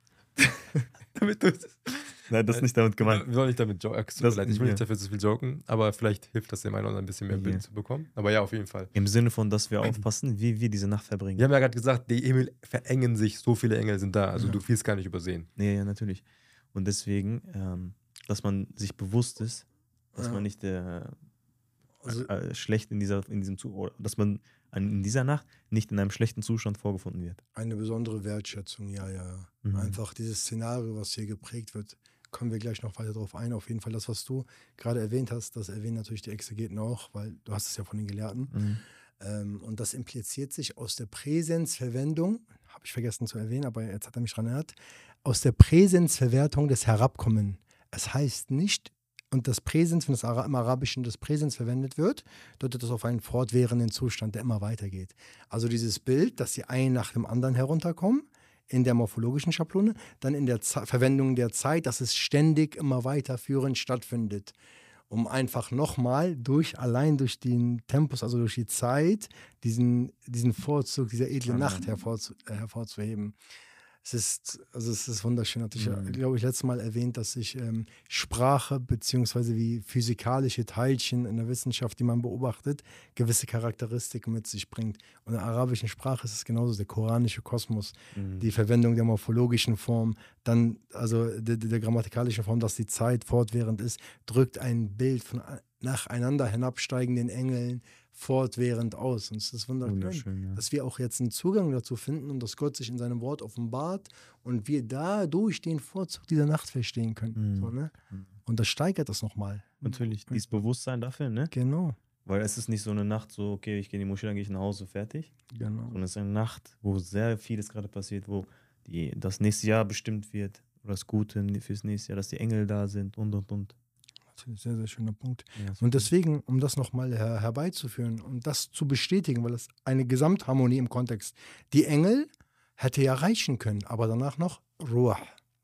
damit du... Nein, das ist nicht damit gemeint. Wir wollen nicht damit joken. Ich will ja. nicht dafür zu viel joken, aber vielleicht hilft das dem einen oder anderen ein bisschen mehr Ja. Bild zu bekommen. Aber ja, auf jeden Fall. Im Sinne von, dass wir aufpassen, wie wir diese Nacht verbringen. Wir haben ja gerade gesagt, die Himmel verengen sich, so viele Engel sind da. Also Ja. du willst gar nicht übersehen. Ja, ja, natürlich. Und deswegen, ähm, dass man sich bewusst ist, dass Ja. man nicht äh, Also- äh, schlecht in, dieser, in diesem Zustand, dass man an, in dieser Nacht nicht in einem schlechten Zustand vorgefunden wird. Eine besondere Wertschätzung, ja, ja. Mhm. Einfach dieses Szenario, was hier geprägt wird, kommen wir gleich noch weiter drauf ein. Auf jeden Fall das, was du gerade erwähnt hast, das erwähnen natürlich die Exegeten auch, weil du hast es ja von den Gelehrten. Mhm. Ähm, und das impliziert sich aus der Präsenzverwendung, habe ich vergessen zu erwähnen, aber jetzt hat er mich dran erinnert, aus der Präsenzverwertung des Herabkommen. Es heißt nicht, und das Präsens, wenn das Ara- im Arabischen das Präsens verwendet wird, deutet das auf einen fortwährenden Zustand, der immer weitergeht. Also dieses Bild, dass die einen nach dem anderen herunterkommen, in der morphologischen Schablone, dann in der Ze- Verwendung der Zeit, dass es ständig immer weiterführend stattfindet, um einfach nochmal durch, allein durch den Tempus, also durch die Zeit, diesen, diesen Vorzug dieser edlen Nacht hervorzu, äh, hervorzuheben. Es ist, also es ist wunderschön. Hatte ich ja, Mhm. glaube ich, letztes Mal erwähnt, dass sich ähm, Sprache beziehungsweise wie physikalische Teilchen in der Wissenschaft, die man beobachtet, gewisse Charakteristiken mit sich bringt. Und in der arabischen Sprache ist es genauso, der koranische Kosmos, Mhm. die Verwendung der morphologischen Form, dann also der, der grammatikalischen Form, dass die Zeit fortwährend ist, drückt ein Bild von nacheinander hinabsteigenden Engeln fortwährend aus. Und es ist wunderschön, Wunderschön, ja. dass wir auch jetzt einen Zugang dazu finden und dass Gott sich in seinem Wort offenbart und wir dadurch den Vorzug dieser Nacht verstehen können. Mhm. So, ne? Mhm. Und das steigert das nochmal. Natürlich, dieses Bewusstsein dafür, ne? Genau, Weil es ist nicht so eine Nacht, so, okay, ich gehe in die Moschee, dann gehe ich nach Hause, fertig. genau. Sondern es ist eine Nacht, wo sehr vieles gerade passiert, wo die, das nächste Jahr bestimmt wird, oder das Gute fürs nächste Jahr, dass die Engel da sind und, und, und. Natürlich sehr, sehr schöner Punkt. Ja, so Und deswegen, um das nochmal her herbeizuführen und das zu bestätigen, weil es eine Gesamtharmonie im Kontext, die Engel hätte ja reichen können, aber danach noch Ruh.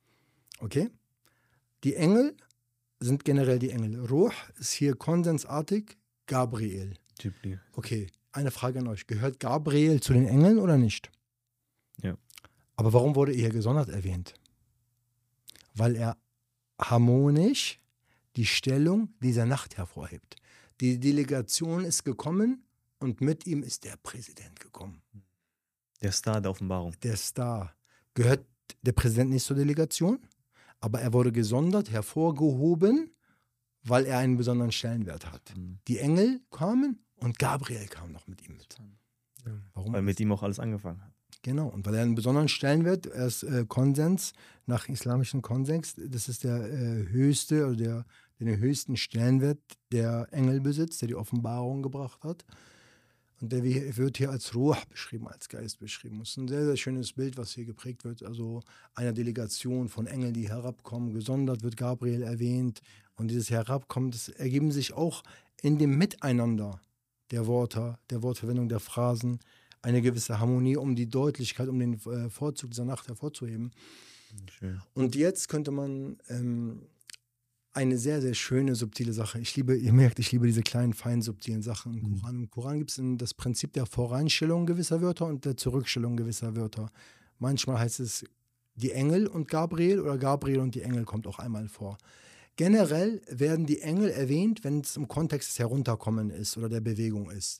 Okay? Die Engel sind generell die Engel. Ruh ist hier konsensartig Gabriel. Ghibli. Okay, eine Frage an euch. Gehört Gabriel zu den Engeln oder nicht? Ja. Aber warum wurde er hier gesondert erwähnt? Weil er harmonisch die Stellung dieser Nacht hervorhebt. Die Delegation ist gekommen und mit ihm ist der Präsident gekommen. Der Star der Offenbarung. Der Star. Gehört der Präsident nicht zur Delegation, aber er wurde gesondert, hervorgehoben, weil er einen besonderen Stellenwert hat. Mhm. Die Engel kamen und Gabriel kam noch mit ihm mit. Warum? Weil mit ihm auch alles angefangen hat. Genau, und weil er einen besonderen Stellenwert, er ist äh, Konsens, nach islamischem Konsens, das ist der äh, höchste oder der, der den höchsten Stellenwert der Engel besitzt, der die Offenbarung gebracht hat. Und der wird hier als Ruh beschrieben, als Geist beschrieben. Das ist ein sehr, sehr schönes Bild, was hier geprägt wird. Also einer Delegation von Engeln, die herabkommen. Gesondert wird Gabriel erwähnt. Und dieses Herabkommen, das ergeben sich auch in dem Miteinander der Worte, der Wortverwendung, der Phrasen, eine gewisse Harmonie, um die Deutlichkeit, um den äh, Vorzug dieser Nacht hervorzuheben. Schön. Und jetzt könnte man ähm, eine sehr, sehr schöne, subtile Sache. Ich liebe, ihr merkt, ich liebe diese kleinen, feinen, subtilen Sachen im Koran. Im Koran gibt es das Prinzip der Voranstellung gewisser Wörter und der Zurückstellung gewisser Wörter. Manchmal heißt es die Engel und Gabriel oder Gabriel und die Engel kommt auch einmal vor. Generell werden die Engel erwähnt, wenn es im Kontext des Herunterkommen ist oder der Bewegung ist.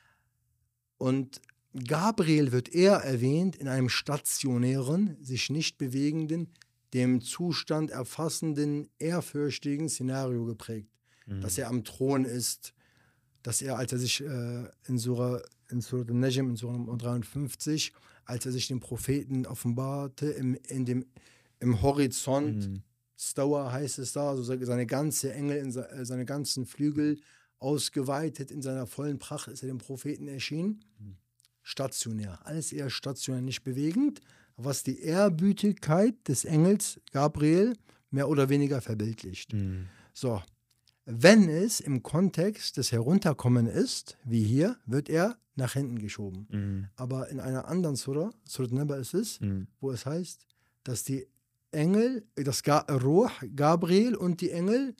Und Gabriel wird eher erwähnt in einem stationären, sich nicht bewegenden, dem Zustand erfassenden, ehrfürchtigen Szenario geprägt. Mhm. Dass er am Thron ist, dass er, als er sich äh, in Surah, in Surah An-Najm, in Surah dreiundfünfzig, als er sich dem Propheten offenbarte, im, in dem, im Horizont, mhm. Stawa heißt es da, also seine ganze Engel, in seine ganzen Flügel ausgeweitet, in seiner vollen Pracht ist er dem Propheten erschienen. Mhm. Stationär, alles eher stationär, nicht bewegend, was die Ehrbütigkeit des Engels Gabriel mehr oder weniger verbildlicht. Mhm. So, wenn es im Kontext des Herunterkommen ist, wie hier, wird er nach hinten geschoben. Mhm. Aber in einer anderen Surah, Surah An-Naba ist es, mhm. wo es heißt, dass die Engel, das Ga- Ruh, Gabriel und die Engel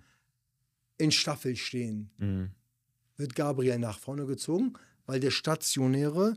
in Staffel stehen. Mhm. Wird Gabriel nach vorne gezogen, weil der stationäre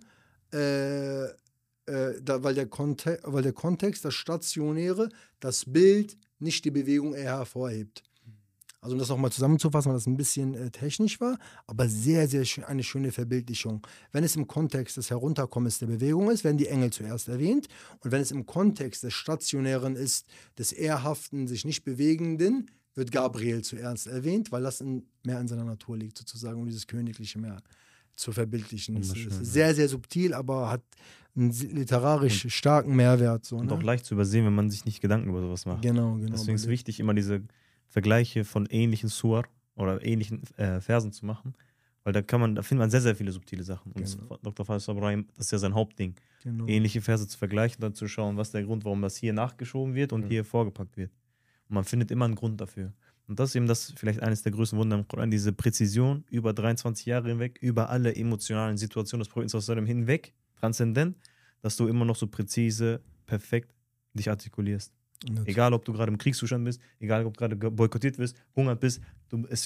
Äh, äh, da, weil, der Konte- weil der Kontext, das Stationäre, das Bild nicht die Bewegung eher hervorhebt. Also um das nochmal zusammenzufassen, weil das ein bisschen äh, technisch war, aber sehr, sehr schön, eine schöne Verbildlichung. Wenn es im Kontext des Herunterkommens der Bewegung ist, werden die Engel zuerst erwähnt. Und wenn es im Kontext des Stationären ist, des ehrhaften, sich nicht bewegenden, wird Gabriel zuerst erwähnt, weil das in, mehr in seiner Natur liegt, sozusagen, um dieses Königliche mehr zu verbildlichen. Das ist sehr, sehr subtil, aber hat einen literarisch und starken Mehrwert. So, und ne? auch leicht zu übersehen, wenn man sich nicht Gedanken über sowas macht. Genau, genau. Deswegen ist es wichtig, immer diese Vergleiche von ähnlichen Surah oder ähnlichen äh, Versen zu machen, weil da kann man, da findet man sehr, sehr viele subtile Sachen. Und genau. Doktor Faris Ibrahim, das ist ja sein Hauptding. Genau. Ähnliche Verse zu vergleichen, dann zu schauen, was der Grund, warum das hier nachgeschoben wird und mhm. hier vorgepackt wird. Und man findet immer einen Grund dafür. Und das ist eben das vielleicht eines der größten Wunder im Koran, diese Präzision über dreiundzwanzig Jahre hinweg, über alle emotionalen Situationen des Propheten hinweg, transzendent, dass du immer noch so präzise, perfekt dich artikulierst. Natürlich. Egal, ob du gerade im Kriegszustand bist, egal, ob du gerade boykottiert wirst, hungert bist, du, es,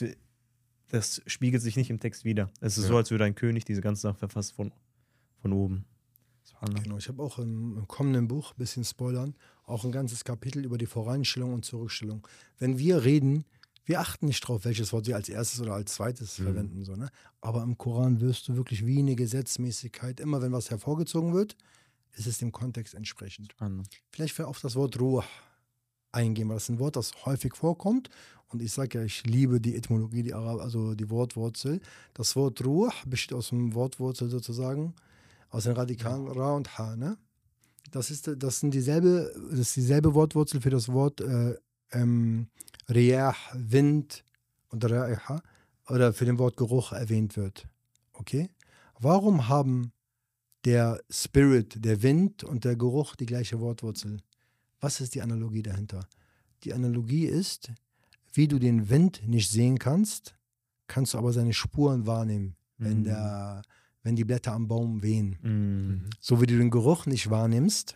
das spiegelt sich nicht im Text wider. Es ist ja. so, als würde ein König diese ganze Sache verfasst von, von oben. Genau, ich habe auch im, im kommenden Buch, ein bisschen spoilern, auch ein ganzes Kapitel über die Voranstellung und Zurückstellung. Wenn wir reden, wir achten nicht drauf, welches Wort wir als erstes oder als zweites mhm. verwenden. So, ne? Aber im Koran wirst du wirklich wie eine Gesetzmäßigkeit, immer wenn was hervorgezogen wird, ist es dem Kontext entsprechend. Mhm. Vielleicht auf das Wort Ruh eingehen, weil das ist ein Wort, das häufig vorkommt. Und ich sage ja, ich liebe die Etymologie, die Arab, also die Wortwurzel. Das Wort Ruh besteht aus dem Wortwurzel sozusagen, aus den Radikalen Ra und Ha, ne? Das ist, das sind dieselbe, das ist dieselbe Wortwurzel für das Wort äh, ähm, Riyah, Wind oder Raiha oder für den Wort Geruch erwähnt wird. Okay? Warum haben der Spirit, der Wind und der Geruch die gleiche Wortwurzel? Was ist die Analogie dahinter? Die Analogie ist, wie du den Wind nicht sehen kannst, kannst du aber seine Spuren wahrnehmen, mhm. wenn der wenn die Blätter am Baum wehen. Mhm. So wie du den Geruch nicht wahrnimmst,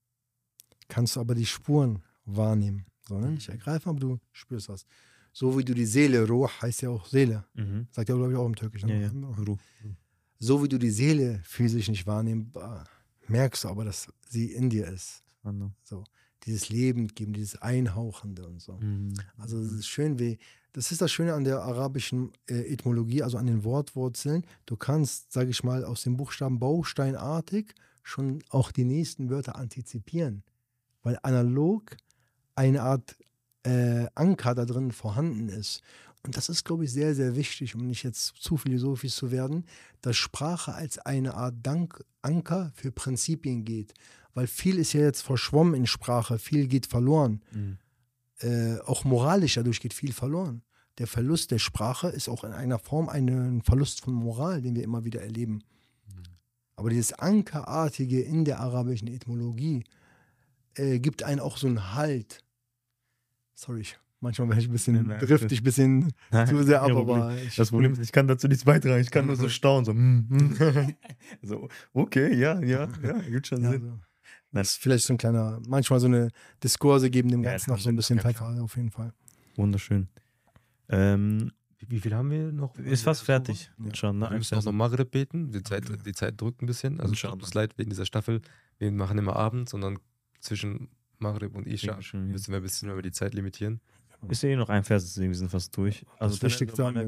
kannst du aber die Spuren wahrnehmen. So, ne? Nicht ergreifen, aber du spürst was. So wie du die Seele, Ruh heißt ja auch Seele. Mhm. Sagt ja, glaube ich, auch im Türkischen. Ja, ja. So wie du die Seele physisch nicht wahrnimmst, merkst du aber, dass sie in dir ist. So, dieses Lebend geben, dieses Einhauchende und so. Mhm. Also es ist schön, wie das ist das Schöne an der arabischen äh, Etymologie, also an den Wortwurzeln. Du kannst, sage ich mal, aus dem Buchstaben bausteinartig schon auch die nächsten Wörter antizipieren, weil analog eine Art äh, Anker da drin vorhanden ist. Und das ist, glaube ich, sehr, sehr wichtig, um nicht jetzt zu philosophisch zu werden, dass Sprache als eine Art Dank Anker für Prinzipien geht. Weil viel ist ja jetzt verschwommen in Sprache, viel geht verloren. Mhm. Äh, auch moralisch dadurch geht viel verloren. Der Verlust der Sprache ist auch in einer Form ein Verlust von Moral, den wir immer wieder erleben. Mhm. Aber dieses Ankerartige in der arabischen Etymologie äh, gibt einen auch so einen Halt. Sorry, manchmal werde ich ein bisschen nein, driftig, ein bisschen nein, zu sehr ab, aber ich, das Problem ist, ich kann dazu nichts beitragen, ich kann nur so staunen, so, mm, mm. so okay, ja, ja, ja, gibt schon ja, Sinn. So. Das ist vielleicht so ein kleiner, manchmal so eine Diskurse geben dem ja, Ganzen noch so ein bisschen Pfeffer, auf jeden Fall. Wunderschön. Ähm, wie, wie viel haben wir noch? Ist fast fertig. Ja. Schon, ne? Wir müssen auch noch Maghrib beten, die Zeit, okay. die Zeit drückt ein bisschen, also es tut uns leid wegen dieser Staffel, wir machen immer abends, sondern zwischen Maghrib und Isha müssen wir ein bisschen über die Zeit limitieren. Ist ja eh noch ein Vers, deswegen wir sind fast durch. Also das Wichtigste an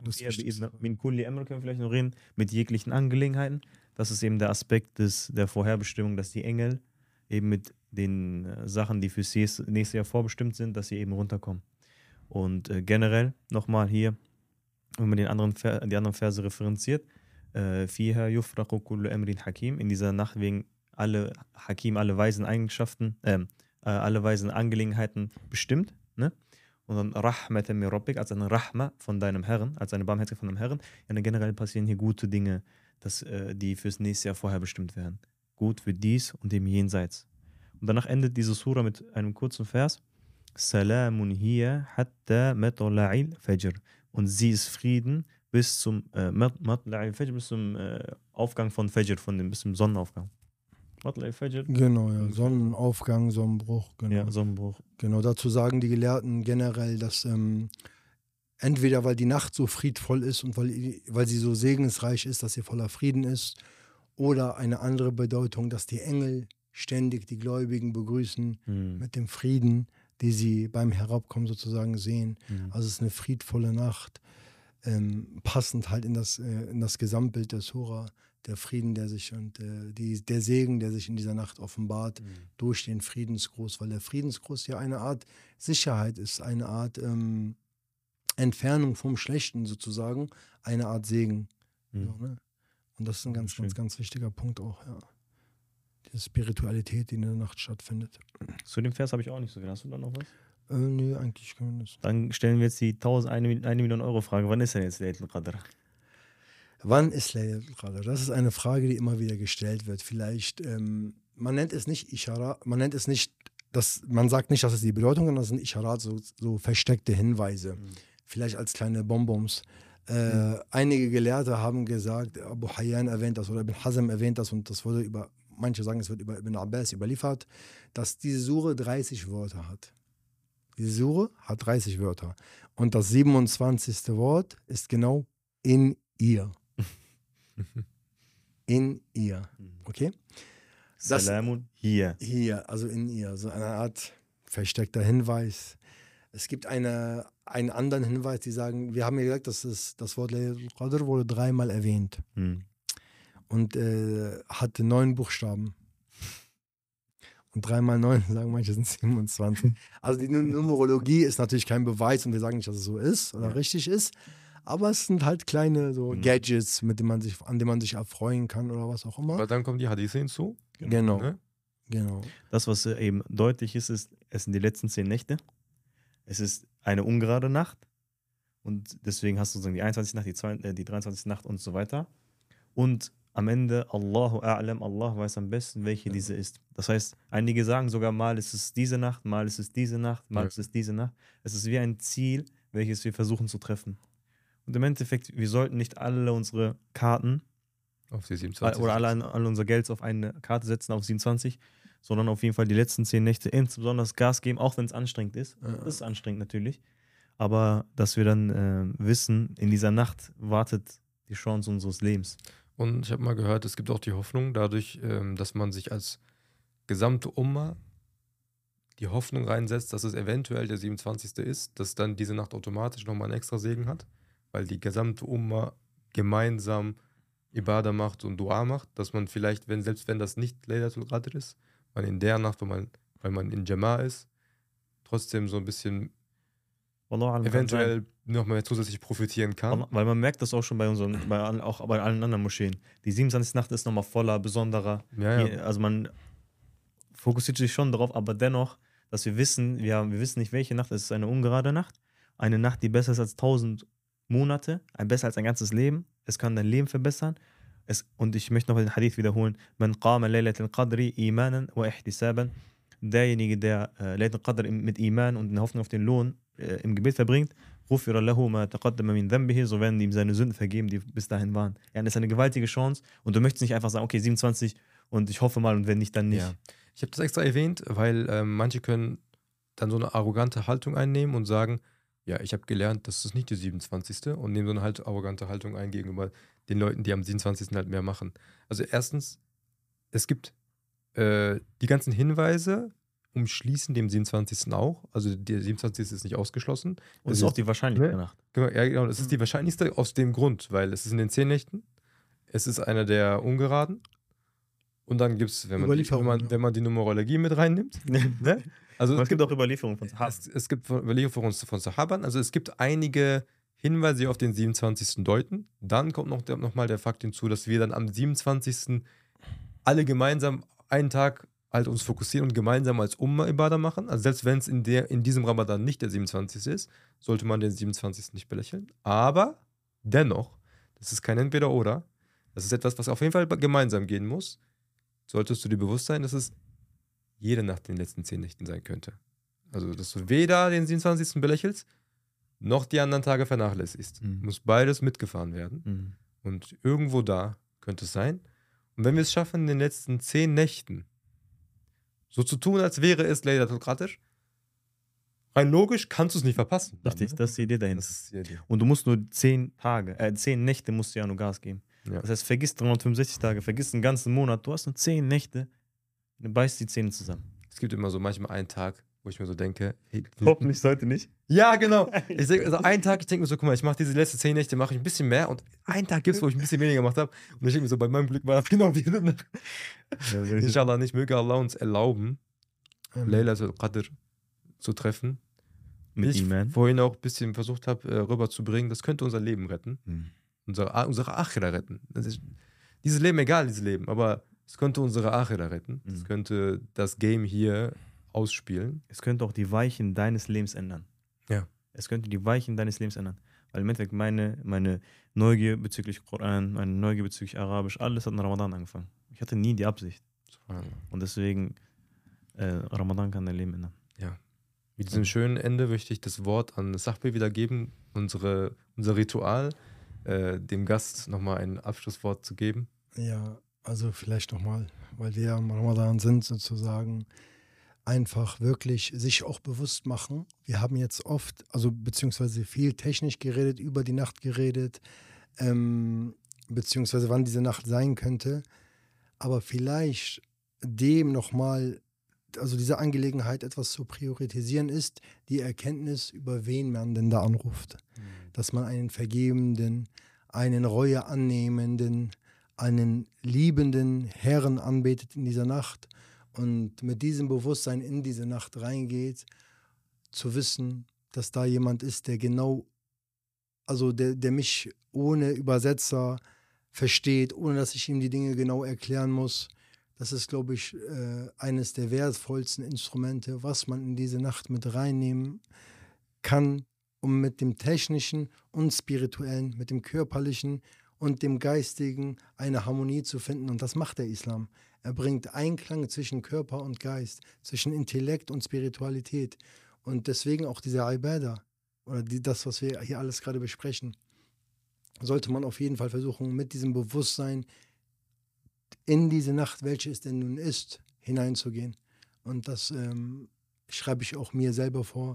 Min Kulli Amr können wir vielleicht noch reden, mit jeglichen Angelegenheiten. Das ist eben der Aspekt des, der Vorherbestimmung, dass die Engel eben mit den äh, Sachen, die fürs nächste Jahr vorbestimmt sind, dass sie eben runterkommen. Und äh, generell nochmal hier, wenn man den anderen Ver die anderen Verse referenziert, Fiha yufraqu kullu amrin hakim, in dieser Nacht wegen alle Hakim, alle weisen Eigenschaften, äh, alle weisen Angelegenheiten bestimmt, ne? Und dann Rahmatan min Rabbik, als eine Rahma von deinem Herrn, als eine Barmherzigkeit von deinem Herrn. Ja, und generell passieren hier gute Dinge, dass, äh, die fürs nächste Jahr vorher bestimmt werden. Gut für dies und dem Jenseits. Und danach endet diese Sura mit einem kurzen Vers. Salamun hiya hatta matla'il fajr. Und sie ist Frieden bis zum äh, matla'il fajr, bis zum äh, Aufgang von Fajr, von dem, bis zum Sonnenaufgang. Matla'il Fajr. Genau, ja. Sonnenaufgang, Sonnenbruch. Genau. Ja, Sonnenbruch. Genau, dazu sagen die Gelehrten generell, dass ähm, entweder weil die Nacht so friedvoll ist und weil, weil sie so segensreich ist, dass sie voller Frieden ist, oder eine andere Bedeutung, dass die Engel ständig die Gläubigen begrüßen mhm. mit dem Frieden, die sie beim Herabkommen sozusagen sehen. Mhm. Also es ist eine friedvolle Nacht, ähm, passend halt in das, äh, in das Gesamtbild der Sura, der Frieden, der sich und äh, die, der Segen, der sich in dieser Nacht offenbart, mhm. durch den Friedensgruß, weil der Friedensgruß ja eine Art Sicherheit ist, eine Art ähm, Entfernung vom Schlechten sozusagen, eine Art Segen. Mhm. So, ne? Und das ist ein ganz, ganz, ganz wichtiger Punkt auch, ja. Die Spiritualität, die in der Nacht stattfindet. Zu dem Vers habe ich auch nicht so viel. Hast du da noch was? Äh, nee, eigentlich kann man das. Dann stellen wir jetzt die tausend, eine, eine Million Euro Frage. Wann ist denn jetzt Laylatul Qadr? Wann ist Laylatul Qadr? Das ist eine Frage, die immer wieder gestellt wird. Vielleicht, ähm, man nennt es nicht Ishara, man nennt es nicht, das, man sagt nicht, dass es die Bedeutung, sondern das sind Isharat, so, so versteckte Hinweise. Mhm. Vielleicht als kleine Bonbons. Äh, mhm. Einige Gelehrte haben gesagt, Abu Hayyan erwähnt das oder Ibn Hazm erwähnt das und das wurde über, manche sagen, es wird über Ibn Abbas überliefert, dass diese Sure dreißig Wörter hat. Diese Sure hat dreißig Wörter. Und das siebenundzwanzigste Wort ist genau in ihr. In ihr. Okay? Das, Salamun hier. Hier, also in ihr. So eine Art versteckter Hinweis. Es gibt eine, einen anderen Hinweis, die sagen, wir haben ja gesagt, dass es, das Wort Laylatul Qadr wurde dreimal erwähnt. Hm. Und äh, hatte neun Buchstaben. Und drei mal neun, sagen manche, sind siebenundzwanzig. Also die Numerologie ist natürlich kein Beweis und wir sagen nicht, dass es so ist oder ja. richtig ist. Aber es sind halt kleine so mhm. Gadgets, mit denen man sich, an denen man sich erfreuen kann oder was auch immer. Aber dann kommen die Hadithe hinzu. Genau. Ne? Genau. Das, was eben deutlich ist, ist, es sind die letzten zehn Nächte. Es ist eine ungerade Nacht. Und deswegen hast du sozusagen die einundzwanzigste Nacht, die, zwei, äh, die dreiundzwanzigste Nacht und so weiter. Und am Ende, Allahu a'lam, Allah weiß am besten, welche ja. diese ist. Das heißt, einige sagen sogar, mal ist es diese Nacht, mal ist es diese Nacht, mal ja. ist es diese Nacht. Es ist wie ein Ziel, welches wir versuchen zu treffen. Und im Endeffekt, wir sollten nicht alle unsere Karten auf die siebenundzwanzig oder alle, alle unser Geld auf eine Karte setzen, auf siebenundzwanzig, sondern auf jeden Fall die letzten zehn Nächte insbesondere Gas geben, auch wenn es anstrengend ist. Ja. Das ist anstrengend natürlich. Aber dass wir dann äh, wissen, in dieser Nacht wartet die Chance unseres Lebens. Und ich habe mal gehört, es gibt auch die Hoffnung dadurch, ähm, dass man sich als gesamte Umma die Hoffnung reinsetzt, dass es eventuell der siebenundzwanzigste ist, dass dann diese Nacht automatisch nochmal einen extra Segen hat, weil die gesamte Umma gemeinsam Ibadah macht und Dua macht, dass man vielleicht, wenn selbst wenn das nicht Laylatul Qadr ist, man in der Nacht, wo man, weil man in Jama ist, trotzdem so ein bisschen eventuell nochmal zusätzlich profitieren kann. Weil man merkt das auch schon bei unseren, bei allen, auch bei allen anderen Moscheen. Die siebenundzwanzigste Nacht ist nochmal voller, besonderer. Ja, ja. Also man fokussiert sich schon darauf, aber dennoch, dass wir wissen, wir, haben, wir wissen nicht, welche Nacht, es ist eine ungerade Nacht, eine Nacht, die besser ist als tausend Monate, besser als ein ganzes Leben. Es kann dein Leben verbessern. Es, und ich möchte noch den Hadith wiederholen. Man qama laylatul qadri imanan wa ihtisaban. Derjenige, der äh, Laylatul Qadr mit Iman und in Hoffnung auf den Lohn äh, im Gebet verbringt, ghufira lahu ma taqaddama min dhanbihi, so werden ihm seine Sünden vergeben, die bis dahin waren. Ja, das ist eine gewaltige Chance und du möchtest nicht einfach sagen, okay, siebenundzwanzig und ich hoffe mal und wenn nicht, dann nicht. Ja. Ich habe das extra erwähnt, weil ähm, manche können dann so eine arrogante Haltung einnehmen und sagen, ja, ich habe gelernt, das ist nicht die siebenundzwanzigste und nehmen so eine halt arrogante Haltung ein gegenüber den Leuten, die am siebenundzwanzigsten halt mehr machen. Also erstens, es gibt äh, die ganzen Hinweise umschließen dem siebenundzwanzigsten auch. Also der siebenundzwanzigste ist nicht ausgeschlossen. Und es ist auch die wahrscheinlichste ne? Nacht. Genau, ja, genau, es ist die wahrscheinlichste aus dem Grund, weil es ist in den zehn Nächten, es ist einer der ungeraden und dann gibt es, wenn man, wenn, man, wenn man die Numerologie mit reinnimmt, ne? Also es, es gibt auch Überlieferungen von Sahaban. Es, es gibt Überlieferungen von Sahabern. Also es gibt einige Hinweise, die auf den siebenundzwanzigsten deuten. Dann kommt noch, der, noch mal der Fakt hinzu, dass wir dann am siebenundzwanzigsten alle gemeinsam einen Tag halt uns fokussieren und gemeinsam als Umma-Ibadah machen. Also selbst wenn es in, in diesem Ramadan nicht der siebenundzwanzigste ist, sollte man den siebenundzwanzigsten nicht belächeln. Aber dennoch, das ist kein Entweder-Oder. Das ist etwas, was auf jeden Fall gemeinsam gehen muss. Solltest du dir bewusst sein, dass es jede Nacht in den letzten zehn Nächten sein könnte. Also, dass du weder den siebenundzwanzigsten belächelst, noch die anderen Tage vernachlässigst. Mhm. Muss beides mitgefahren werden. Mhm. Und irgendwo da könnte es sein. Und wenn wir es schaffen, in den letzten zehn Nächten so zu tun, als wäre es Laylatul Qadr, rein logisch kannst du es nicht verpassen. Richtig, dann, ne? Das ist die Idee dahinter. Das ist die Idee. Und du musst nur zehn Tage, äh, zehn Nächte musst du ja nur Gas geben. Ja. Das heißt, vergiss dreihundertfünfundsechzig Tage, vergiss den ganzen Monat, du hast nur zehn Nächte, du beißt die Zähne zusammen. Es gibt immer so manchmal einen Tag, wo ich mir so denke, hey, hoffentlich heute nicht. Ja, genau. Ich denke, also einen Tag, ich denke mir so, guck mal, ich mache diese letzten zehn Nächte, mache ich ein bisschen mehr und einen Tag gibt es, wo ich ein bisschen weniger gemacht habe. Und ich denke mir so, bei meinem Glück war das genau diese Nacht. Ja, Inshallah nicht, möge Allah uns erlauben, ähm. Laylatul Qadr zu treffen. Mit ich Iman. Vorhin auch ein bisschen versucht habe, rüberzubringen, das könnte unser Leben retten. Hm. Unsere, unsere Achira retten. Das ist, dieses Leben, egal dieses Leben, aber es könnte unsere Achira retten. Es hm. könnte das Game hier ausspielen. Es könnte auch die Weichen deines Lebens ändern. Ja. Es könnte die Weichen deines Lebens ändern. Weil im Endeffekt meine, meine Neugier bezüglich Koran, meine Neugier bezüglich Arabisch, alles hat in Ramadan angefangen. Ich hatte nie die Absicht. Und deswegen, äh, Ramadan kann dein Leben ändern. Ja. Mit diesem schönen Ende möchte ich das Wort an Sahbi wiedergeben, unsere, unser Ritual, äh, dem Gast nochmal ein Abschlusswort zu geben. Ja, also vielleicht nochmal, weil wir im Ramadan sind sozusagen, einfach wirklich sich auch bewusst machen. Wir haben jetzt oft, also beziehungsweise viel technisch geredet, über die Nacht geredet, ähm, beziehungsweise wann diese Nacht sein könnte. Aber vielleicht dem nochmal, also diese Angelegenheit etwas zu priorisieren ist, die Erkenntnis, über wen man denn da anruft. Mhm. Dass man einen vergebenden, einen Reue annehmenden, einen liebenden Herrn anbetet in dieser Nacht. Und mit diesem Bewusstsein in diese Nacht reingeht, zu wissen, dass da jemand ist, der genau, also der, der mich ohne Übersetzer versteht, ohne dass ich ihm die Dinge genau erklären muss. Das ist, glaube ich, äh, eines der wertvollsten Instrumente, was man in diese Nacht mit reinnehmen kann, um mit dem Technischen und Spirituellen, mit dem Körperlichen und dem Geistigen eine Harmonie zu finden. Und das macht der Islam. Er bringt Einklang zwischen Körper und Geist, zwischen Intellekt und Spiritualität. Und deswegen auch dieser Ibadah, oder die, das, was wir hier alles gerade besprechen, sollte man auf jeden Fall versuchen, mit diesem Bewusstsein in diese Nacht, welche es denn nun ist, hineinzugehen. Und das ähm, schreibe ich auch mir selber vor.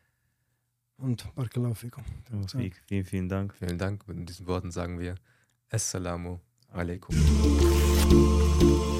Und Barakallahu fikum. Ja. Vielen, vielen Dank. Vielen Dank. Mit diesen Worten sagen wir Assalamu alaikum.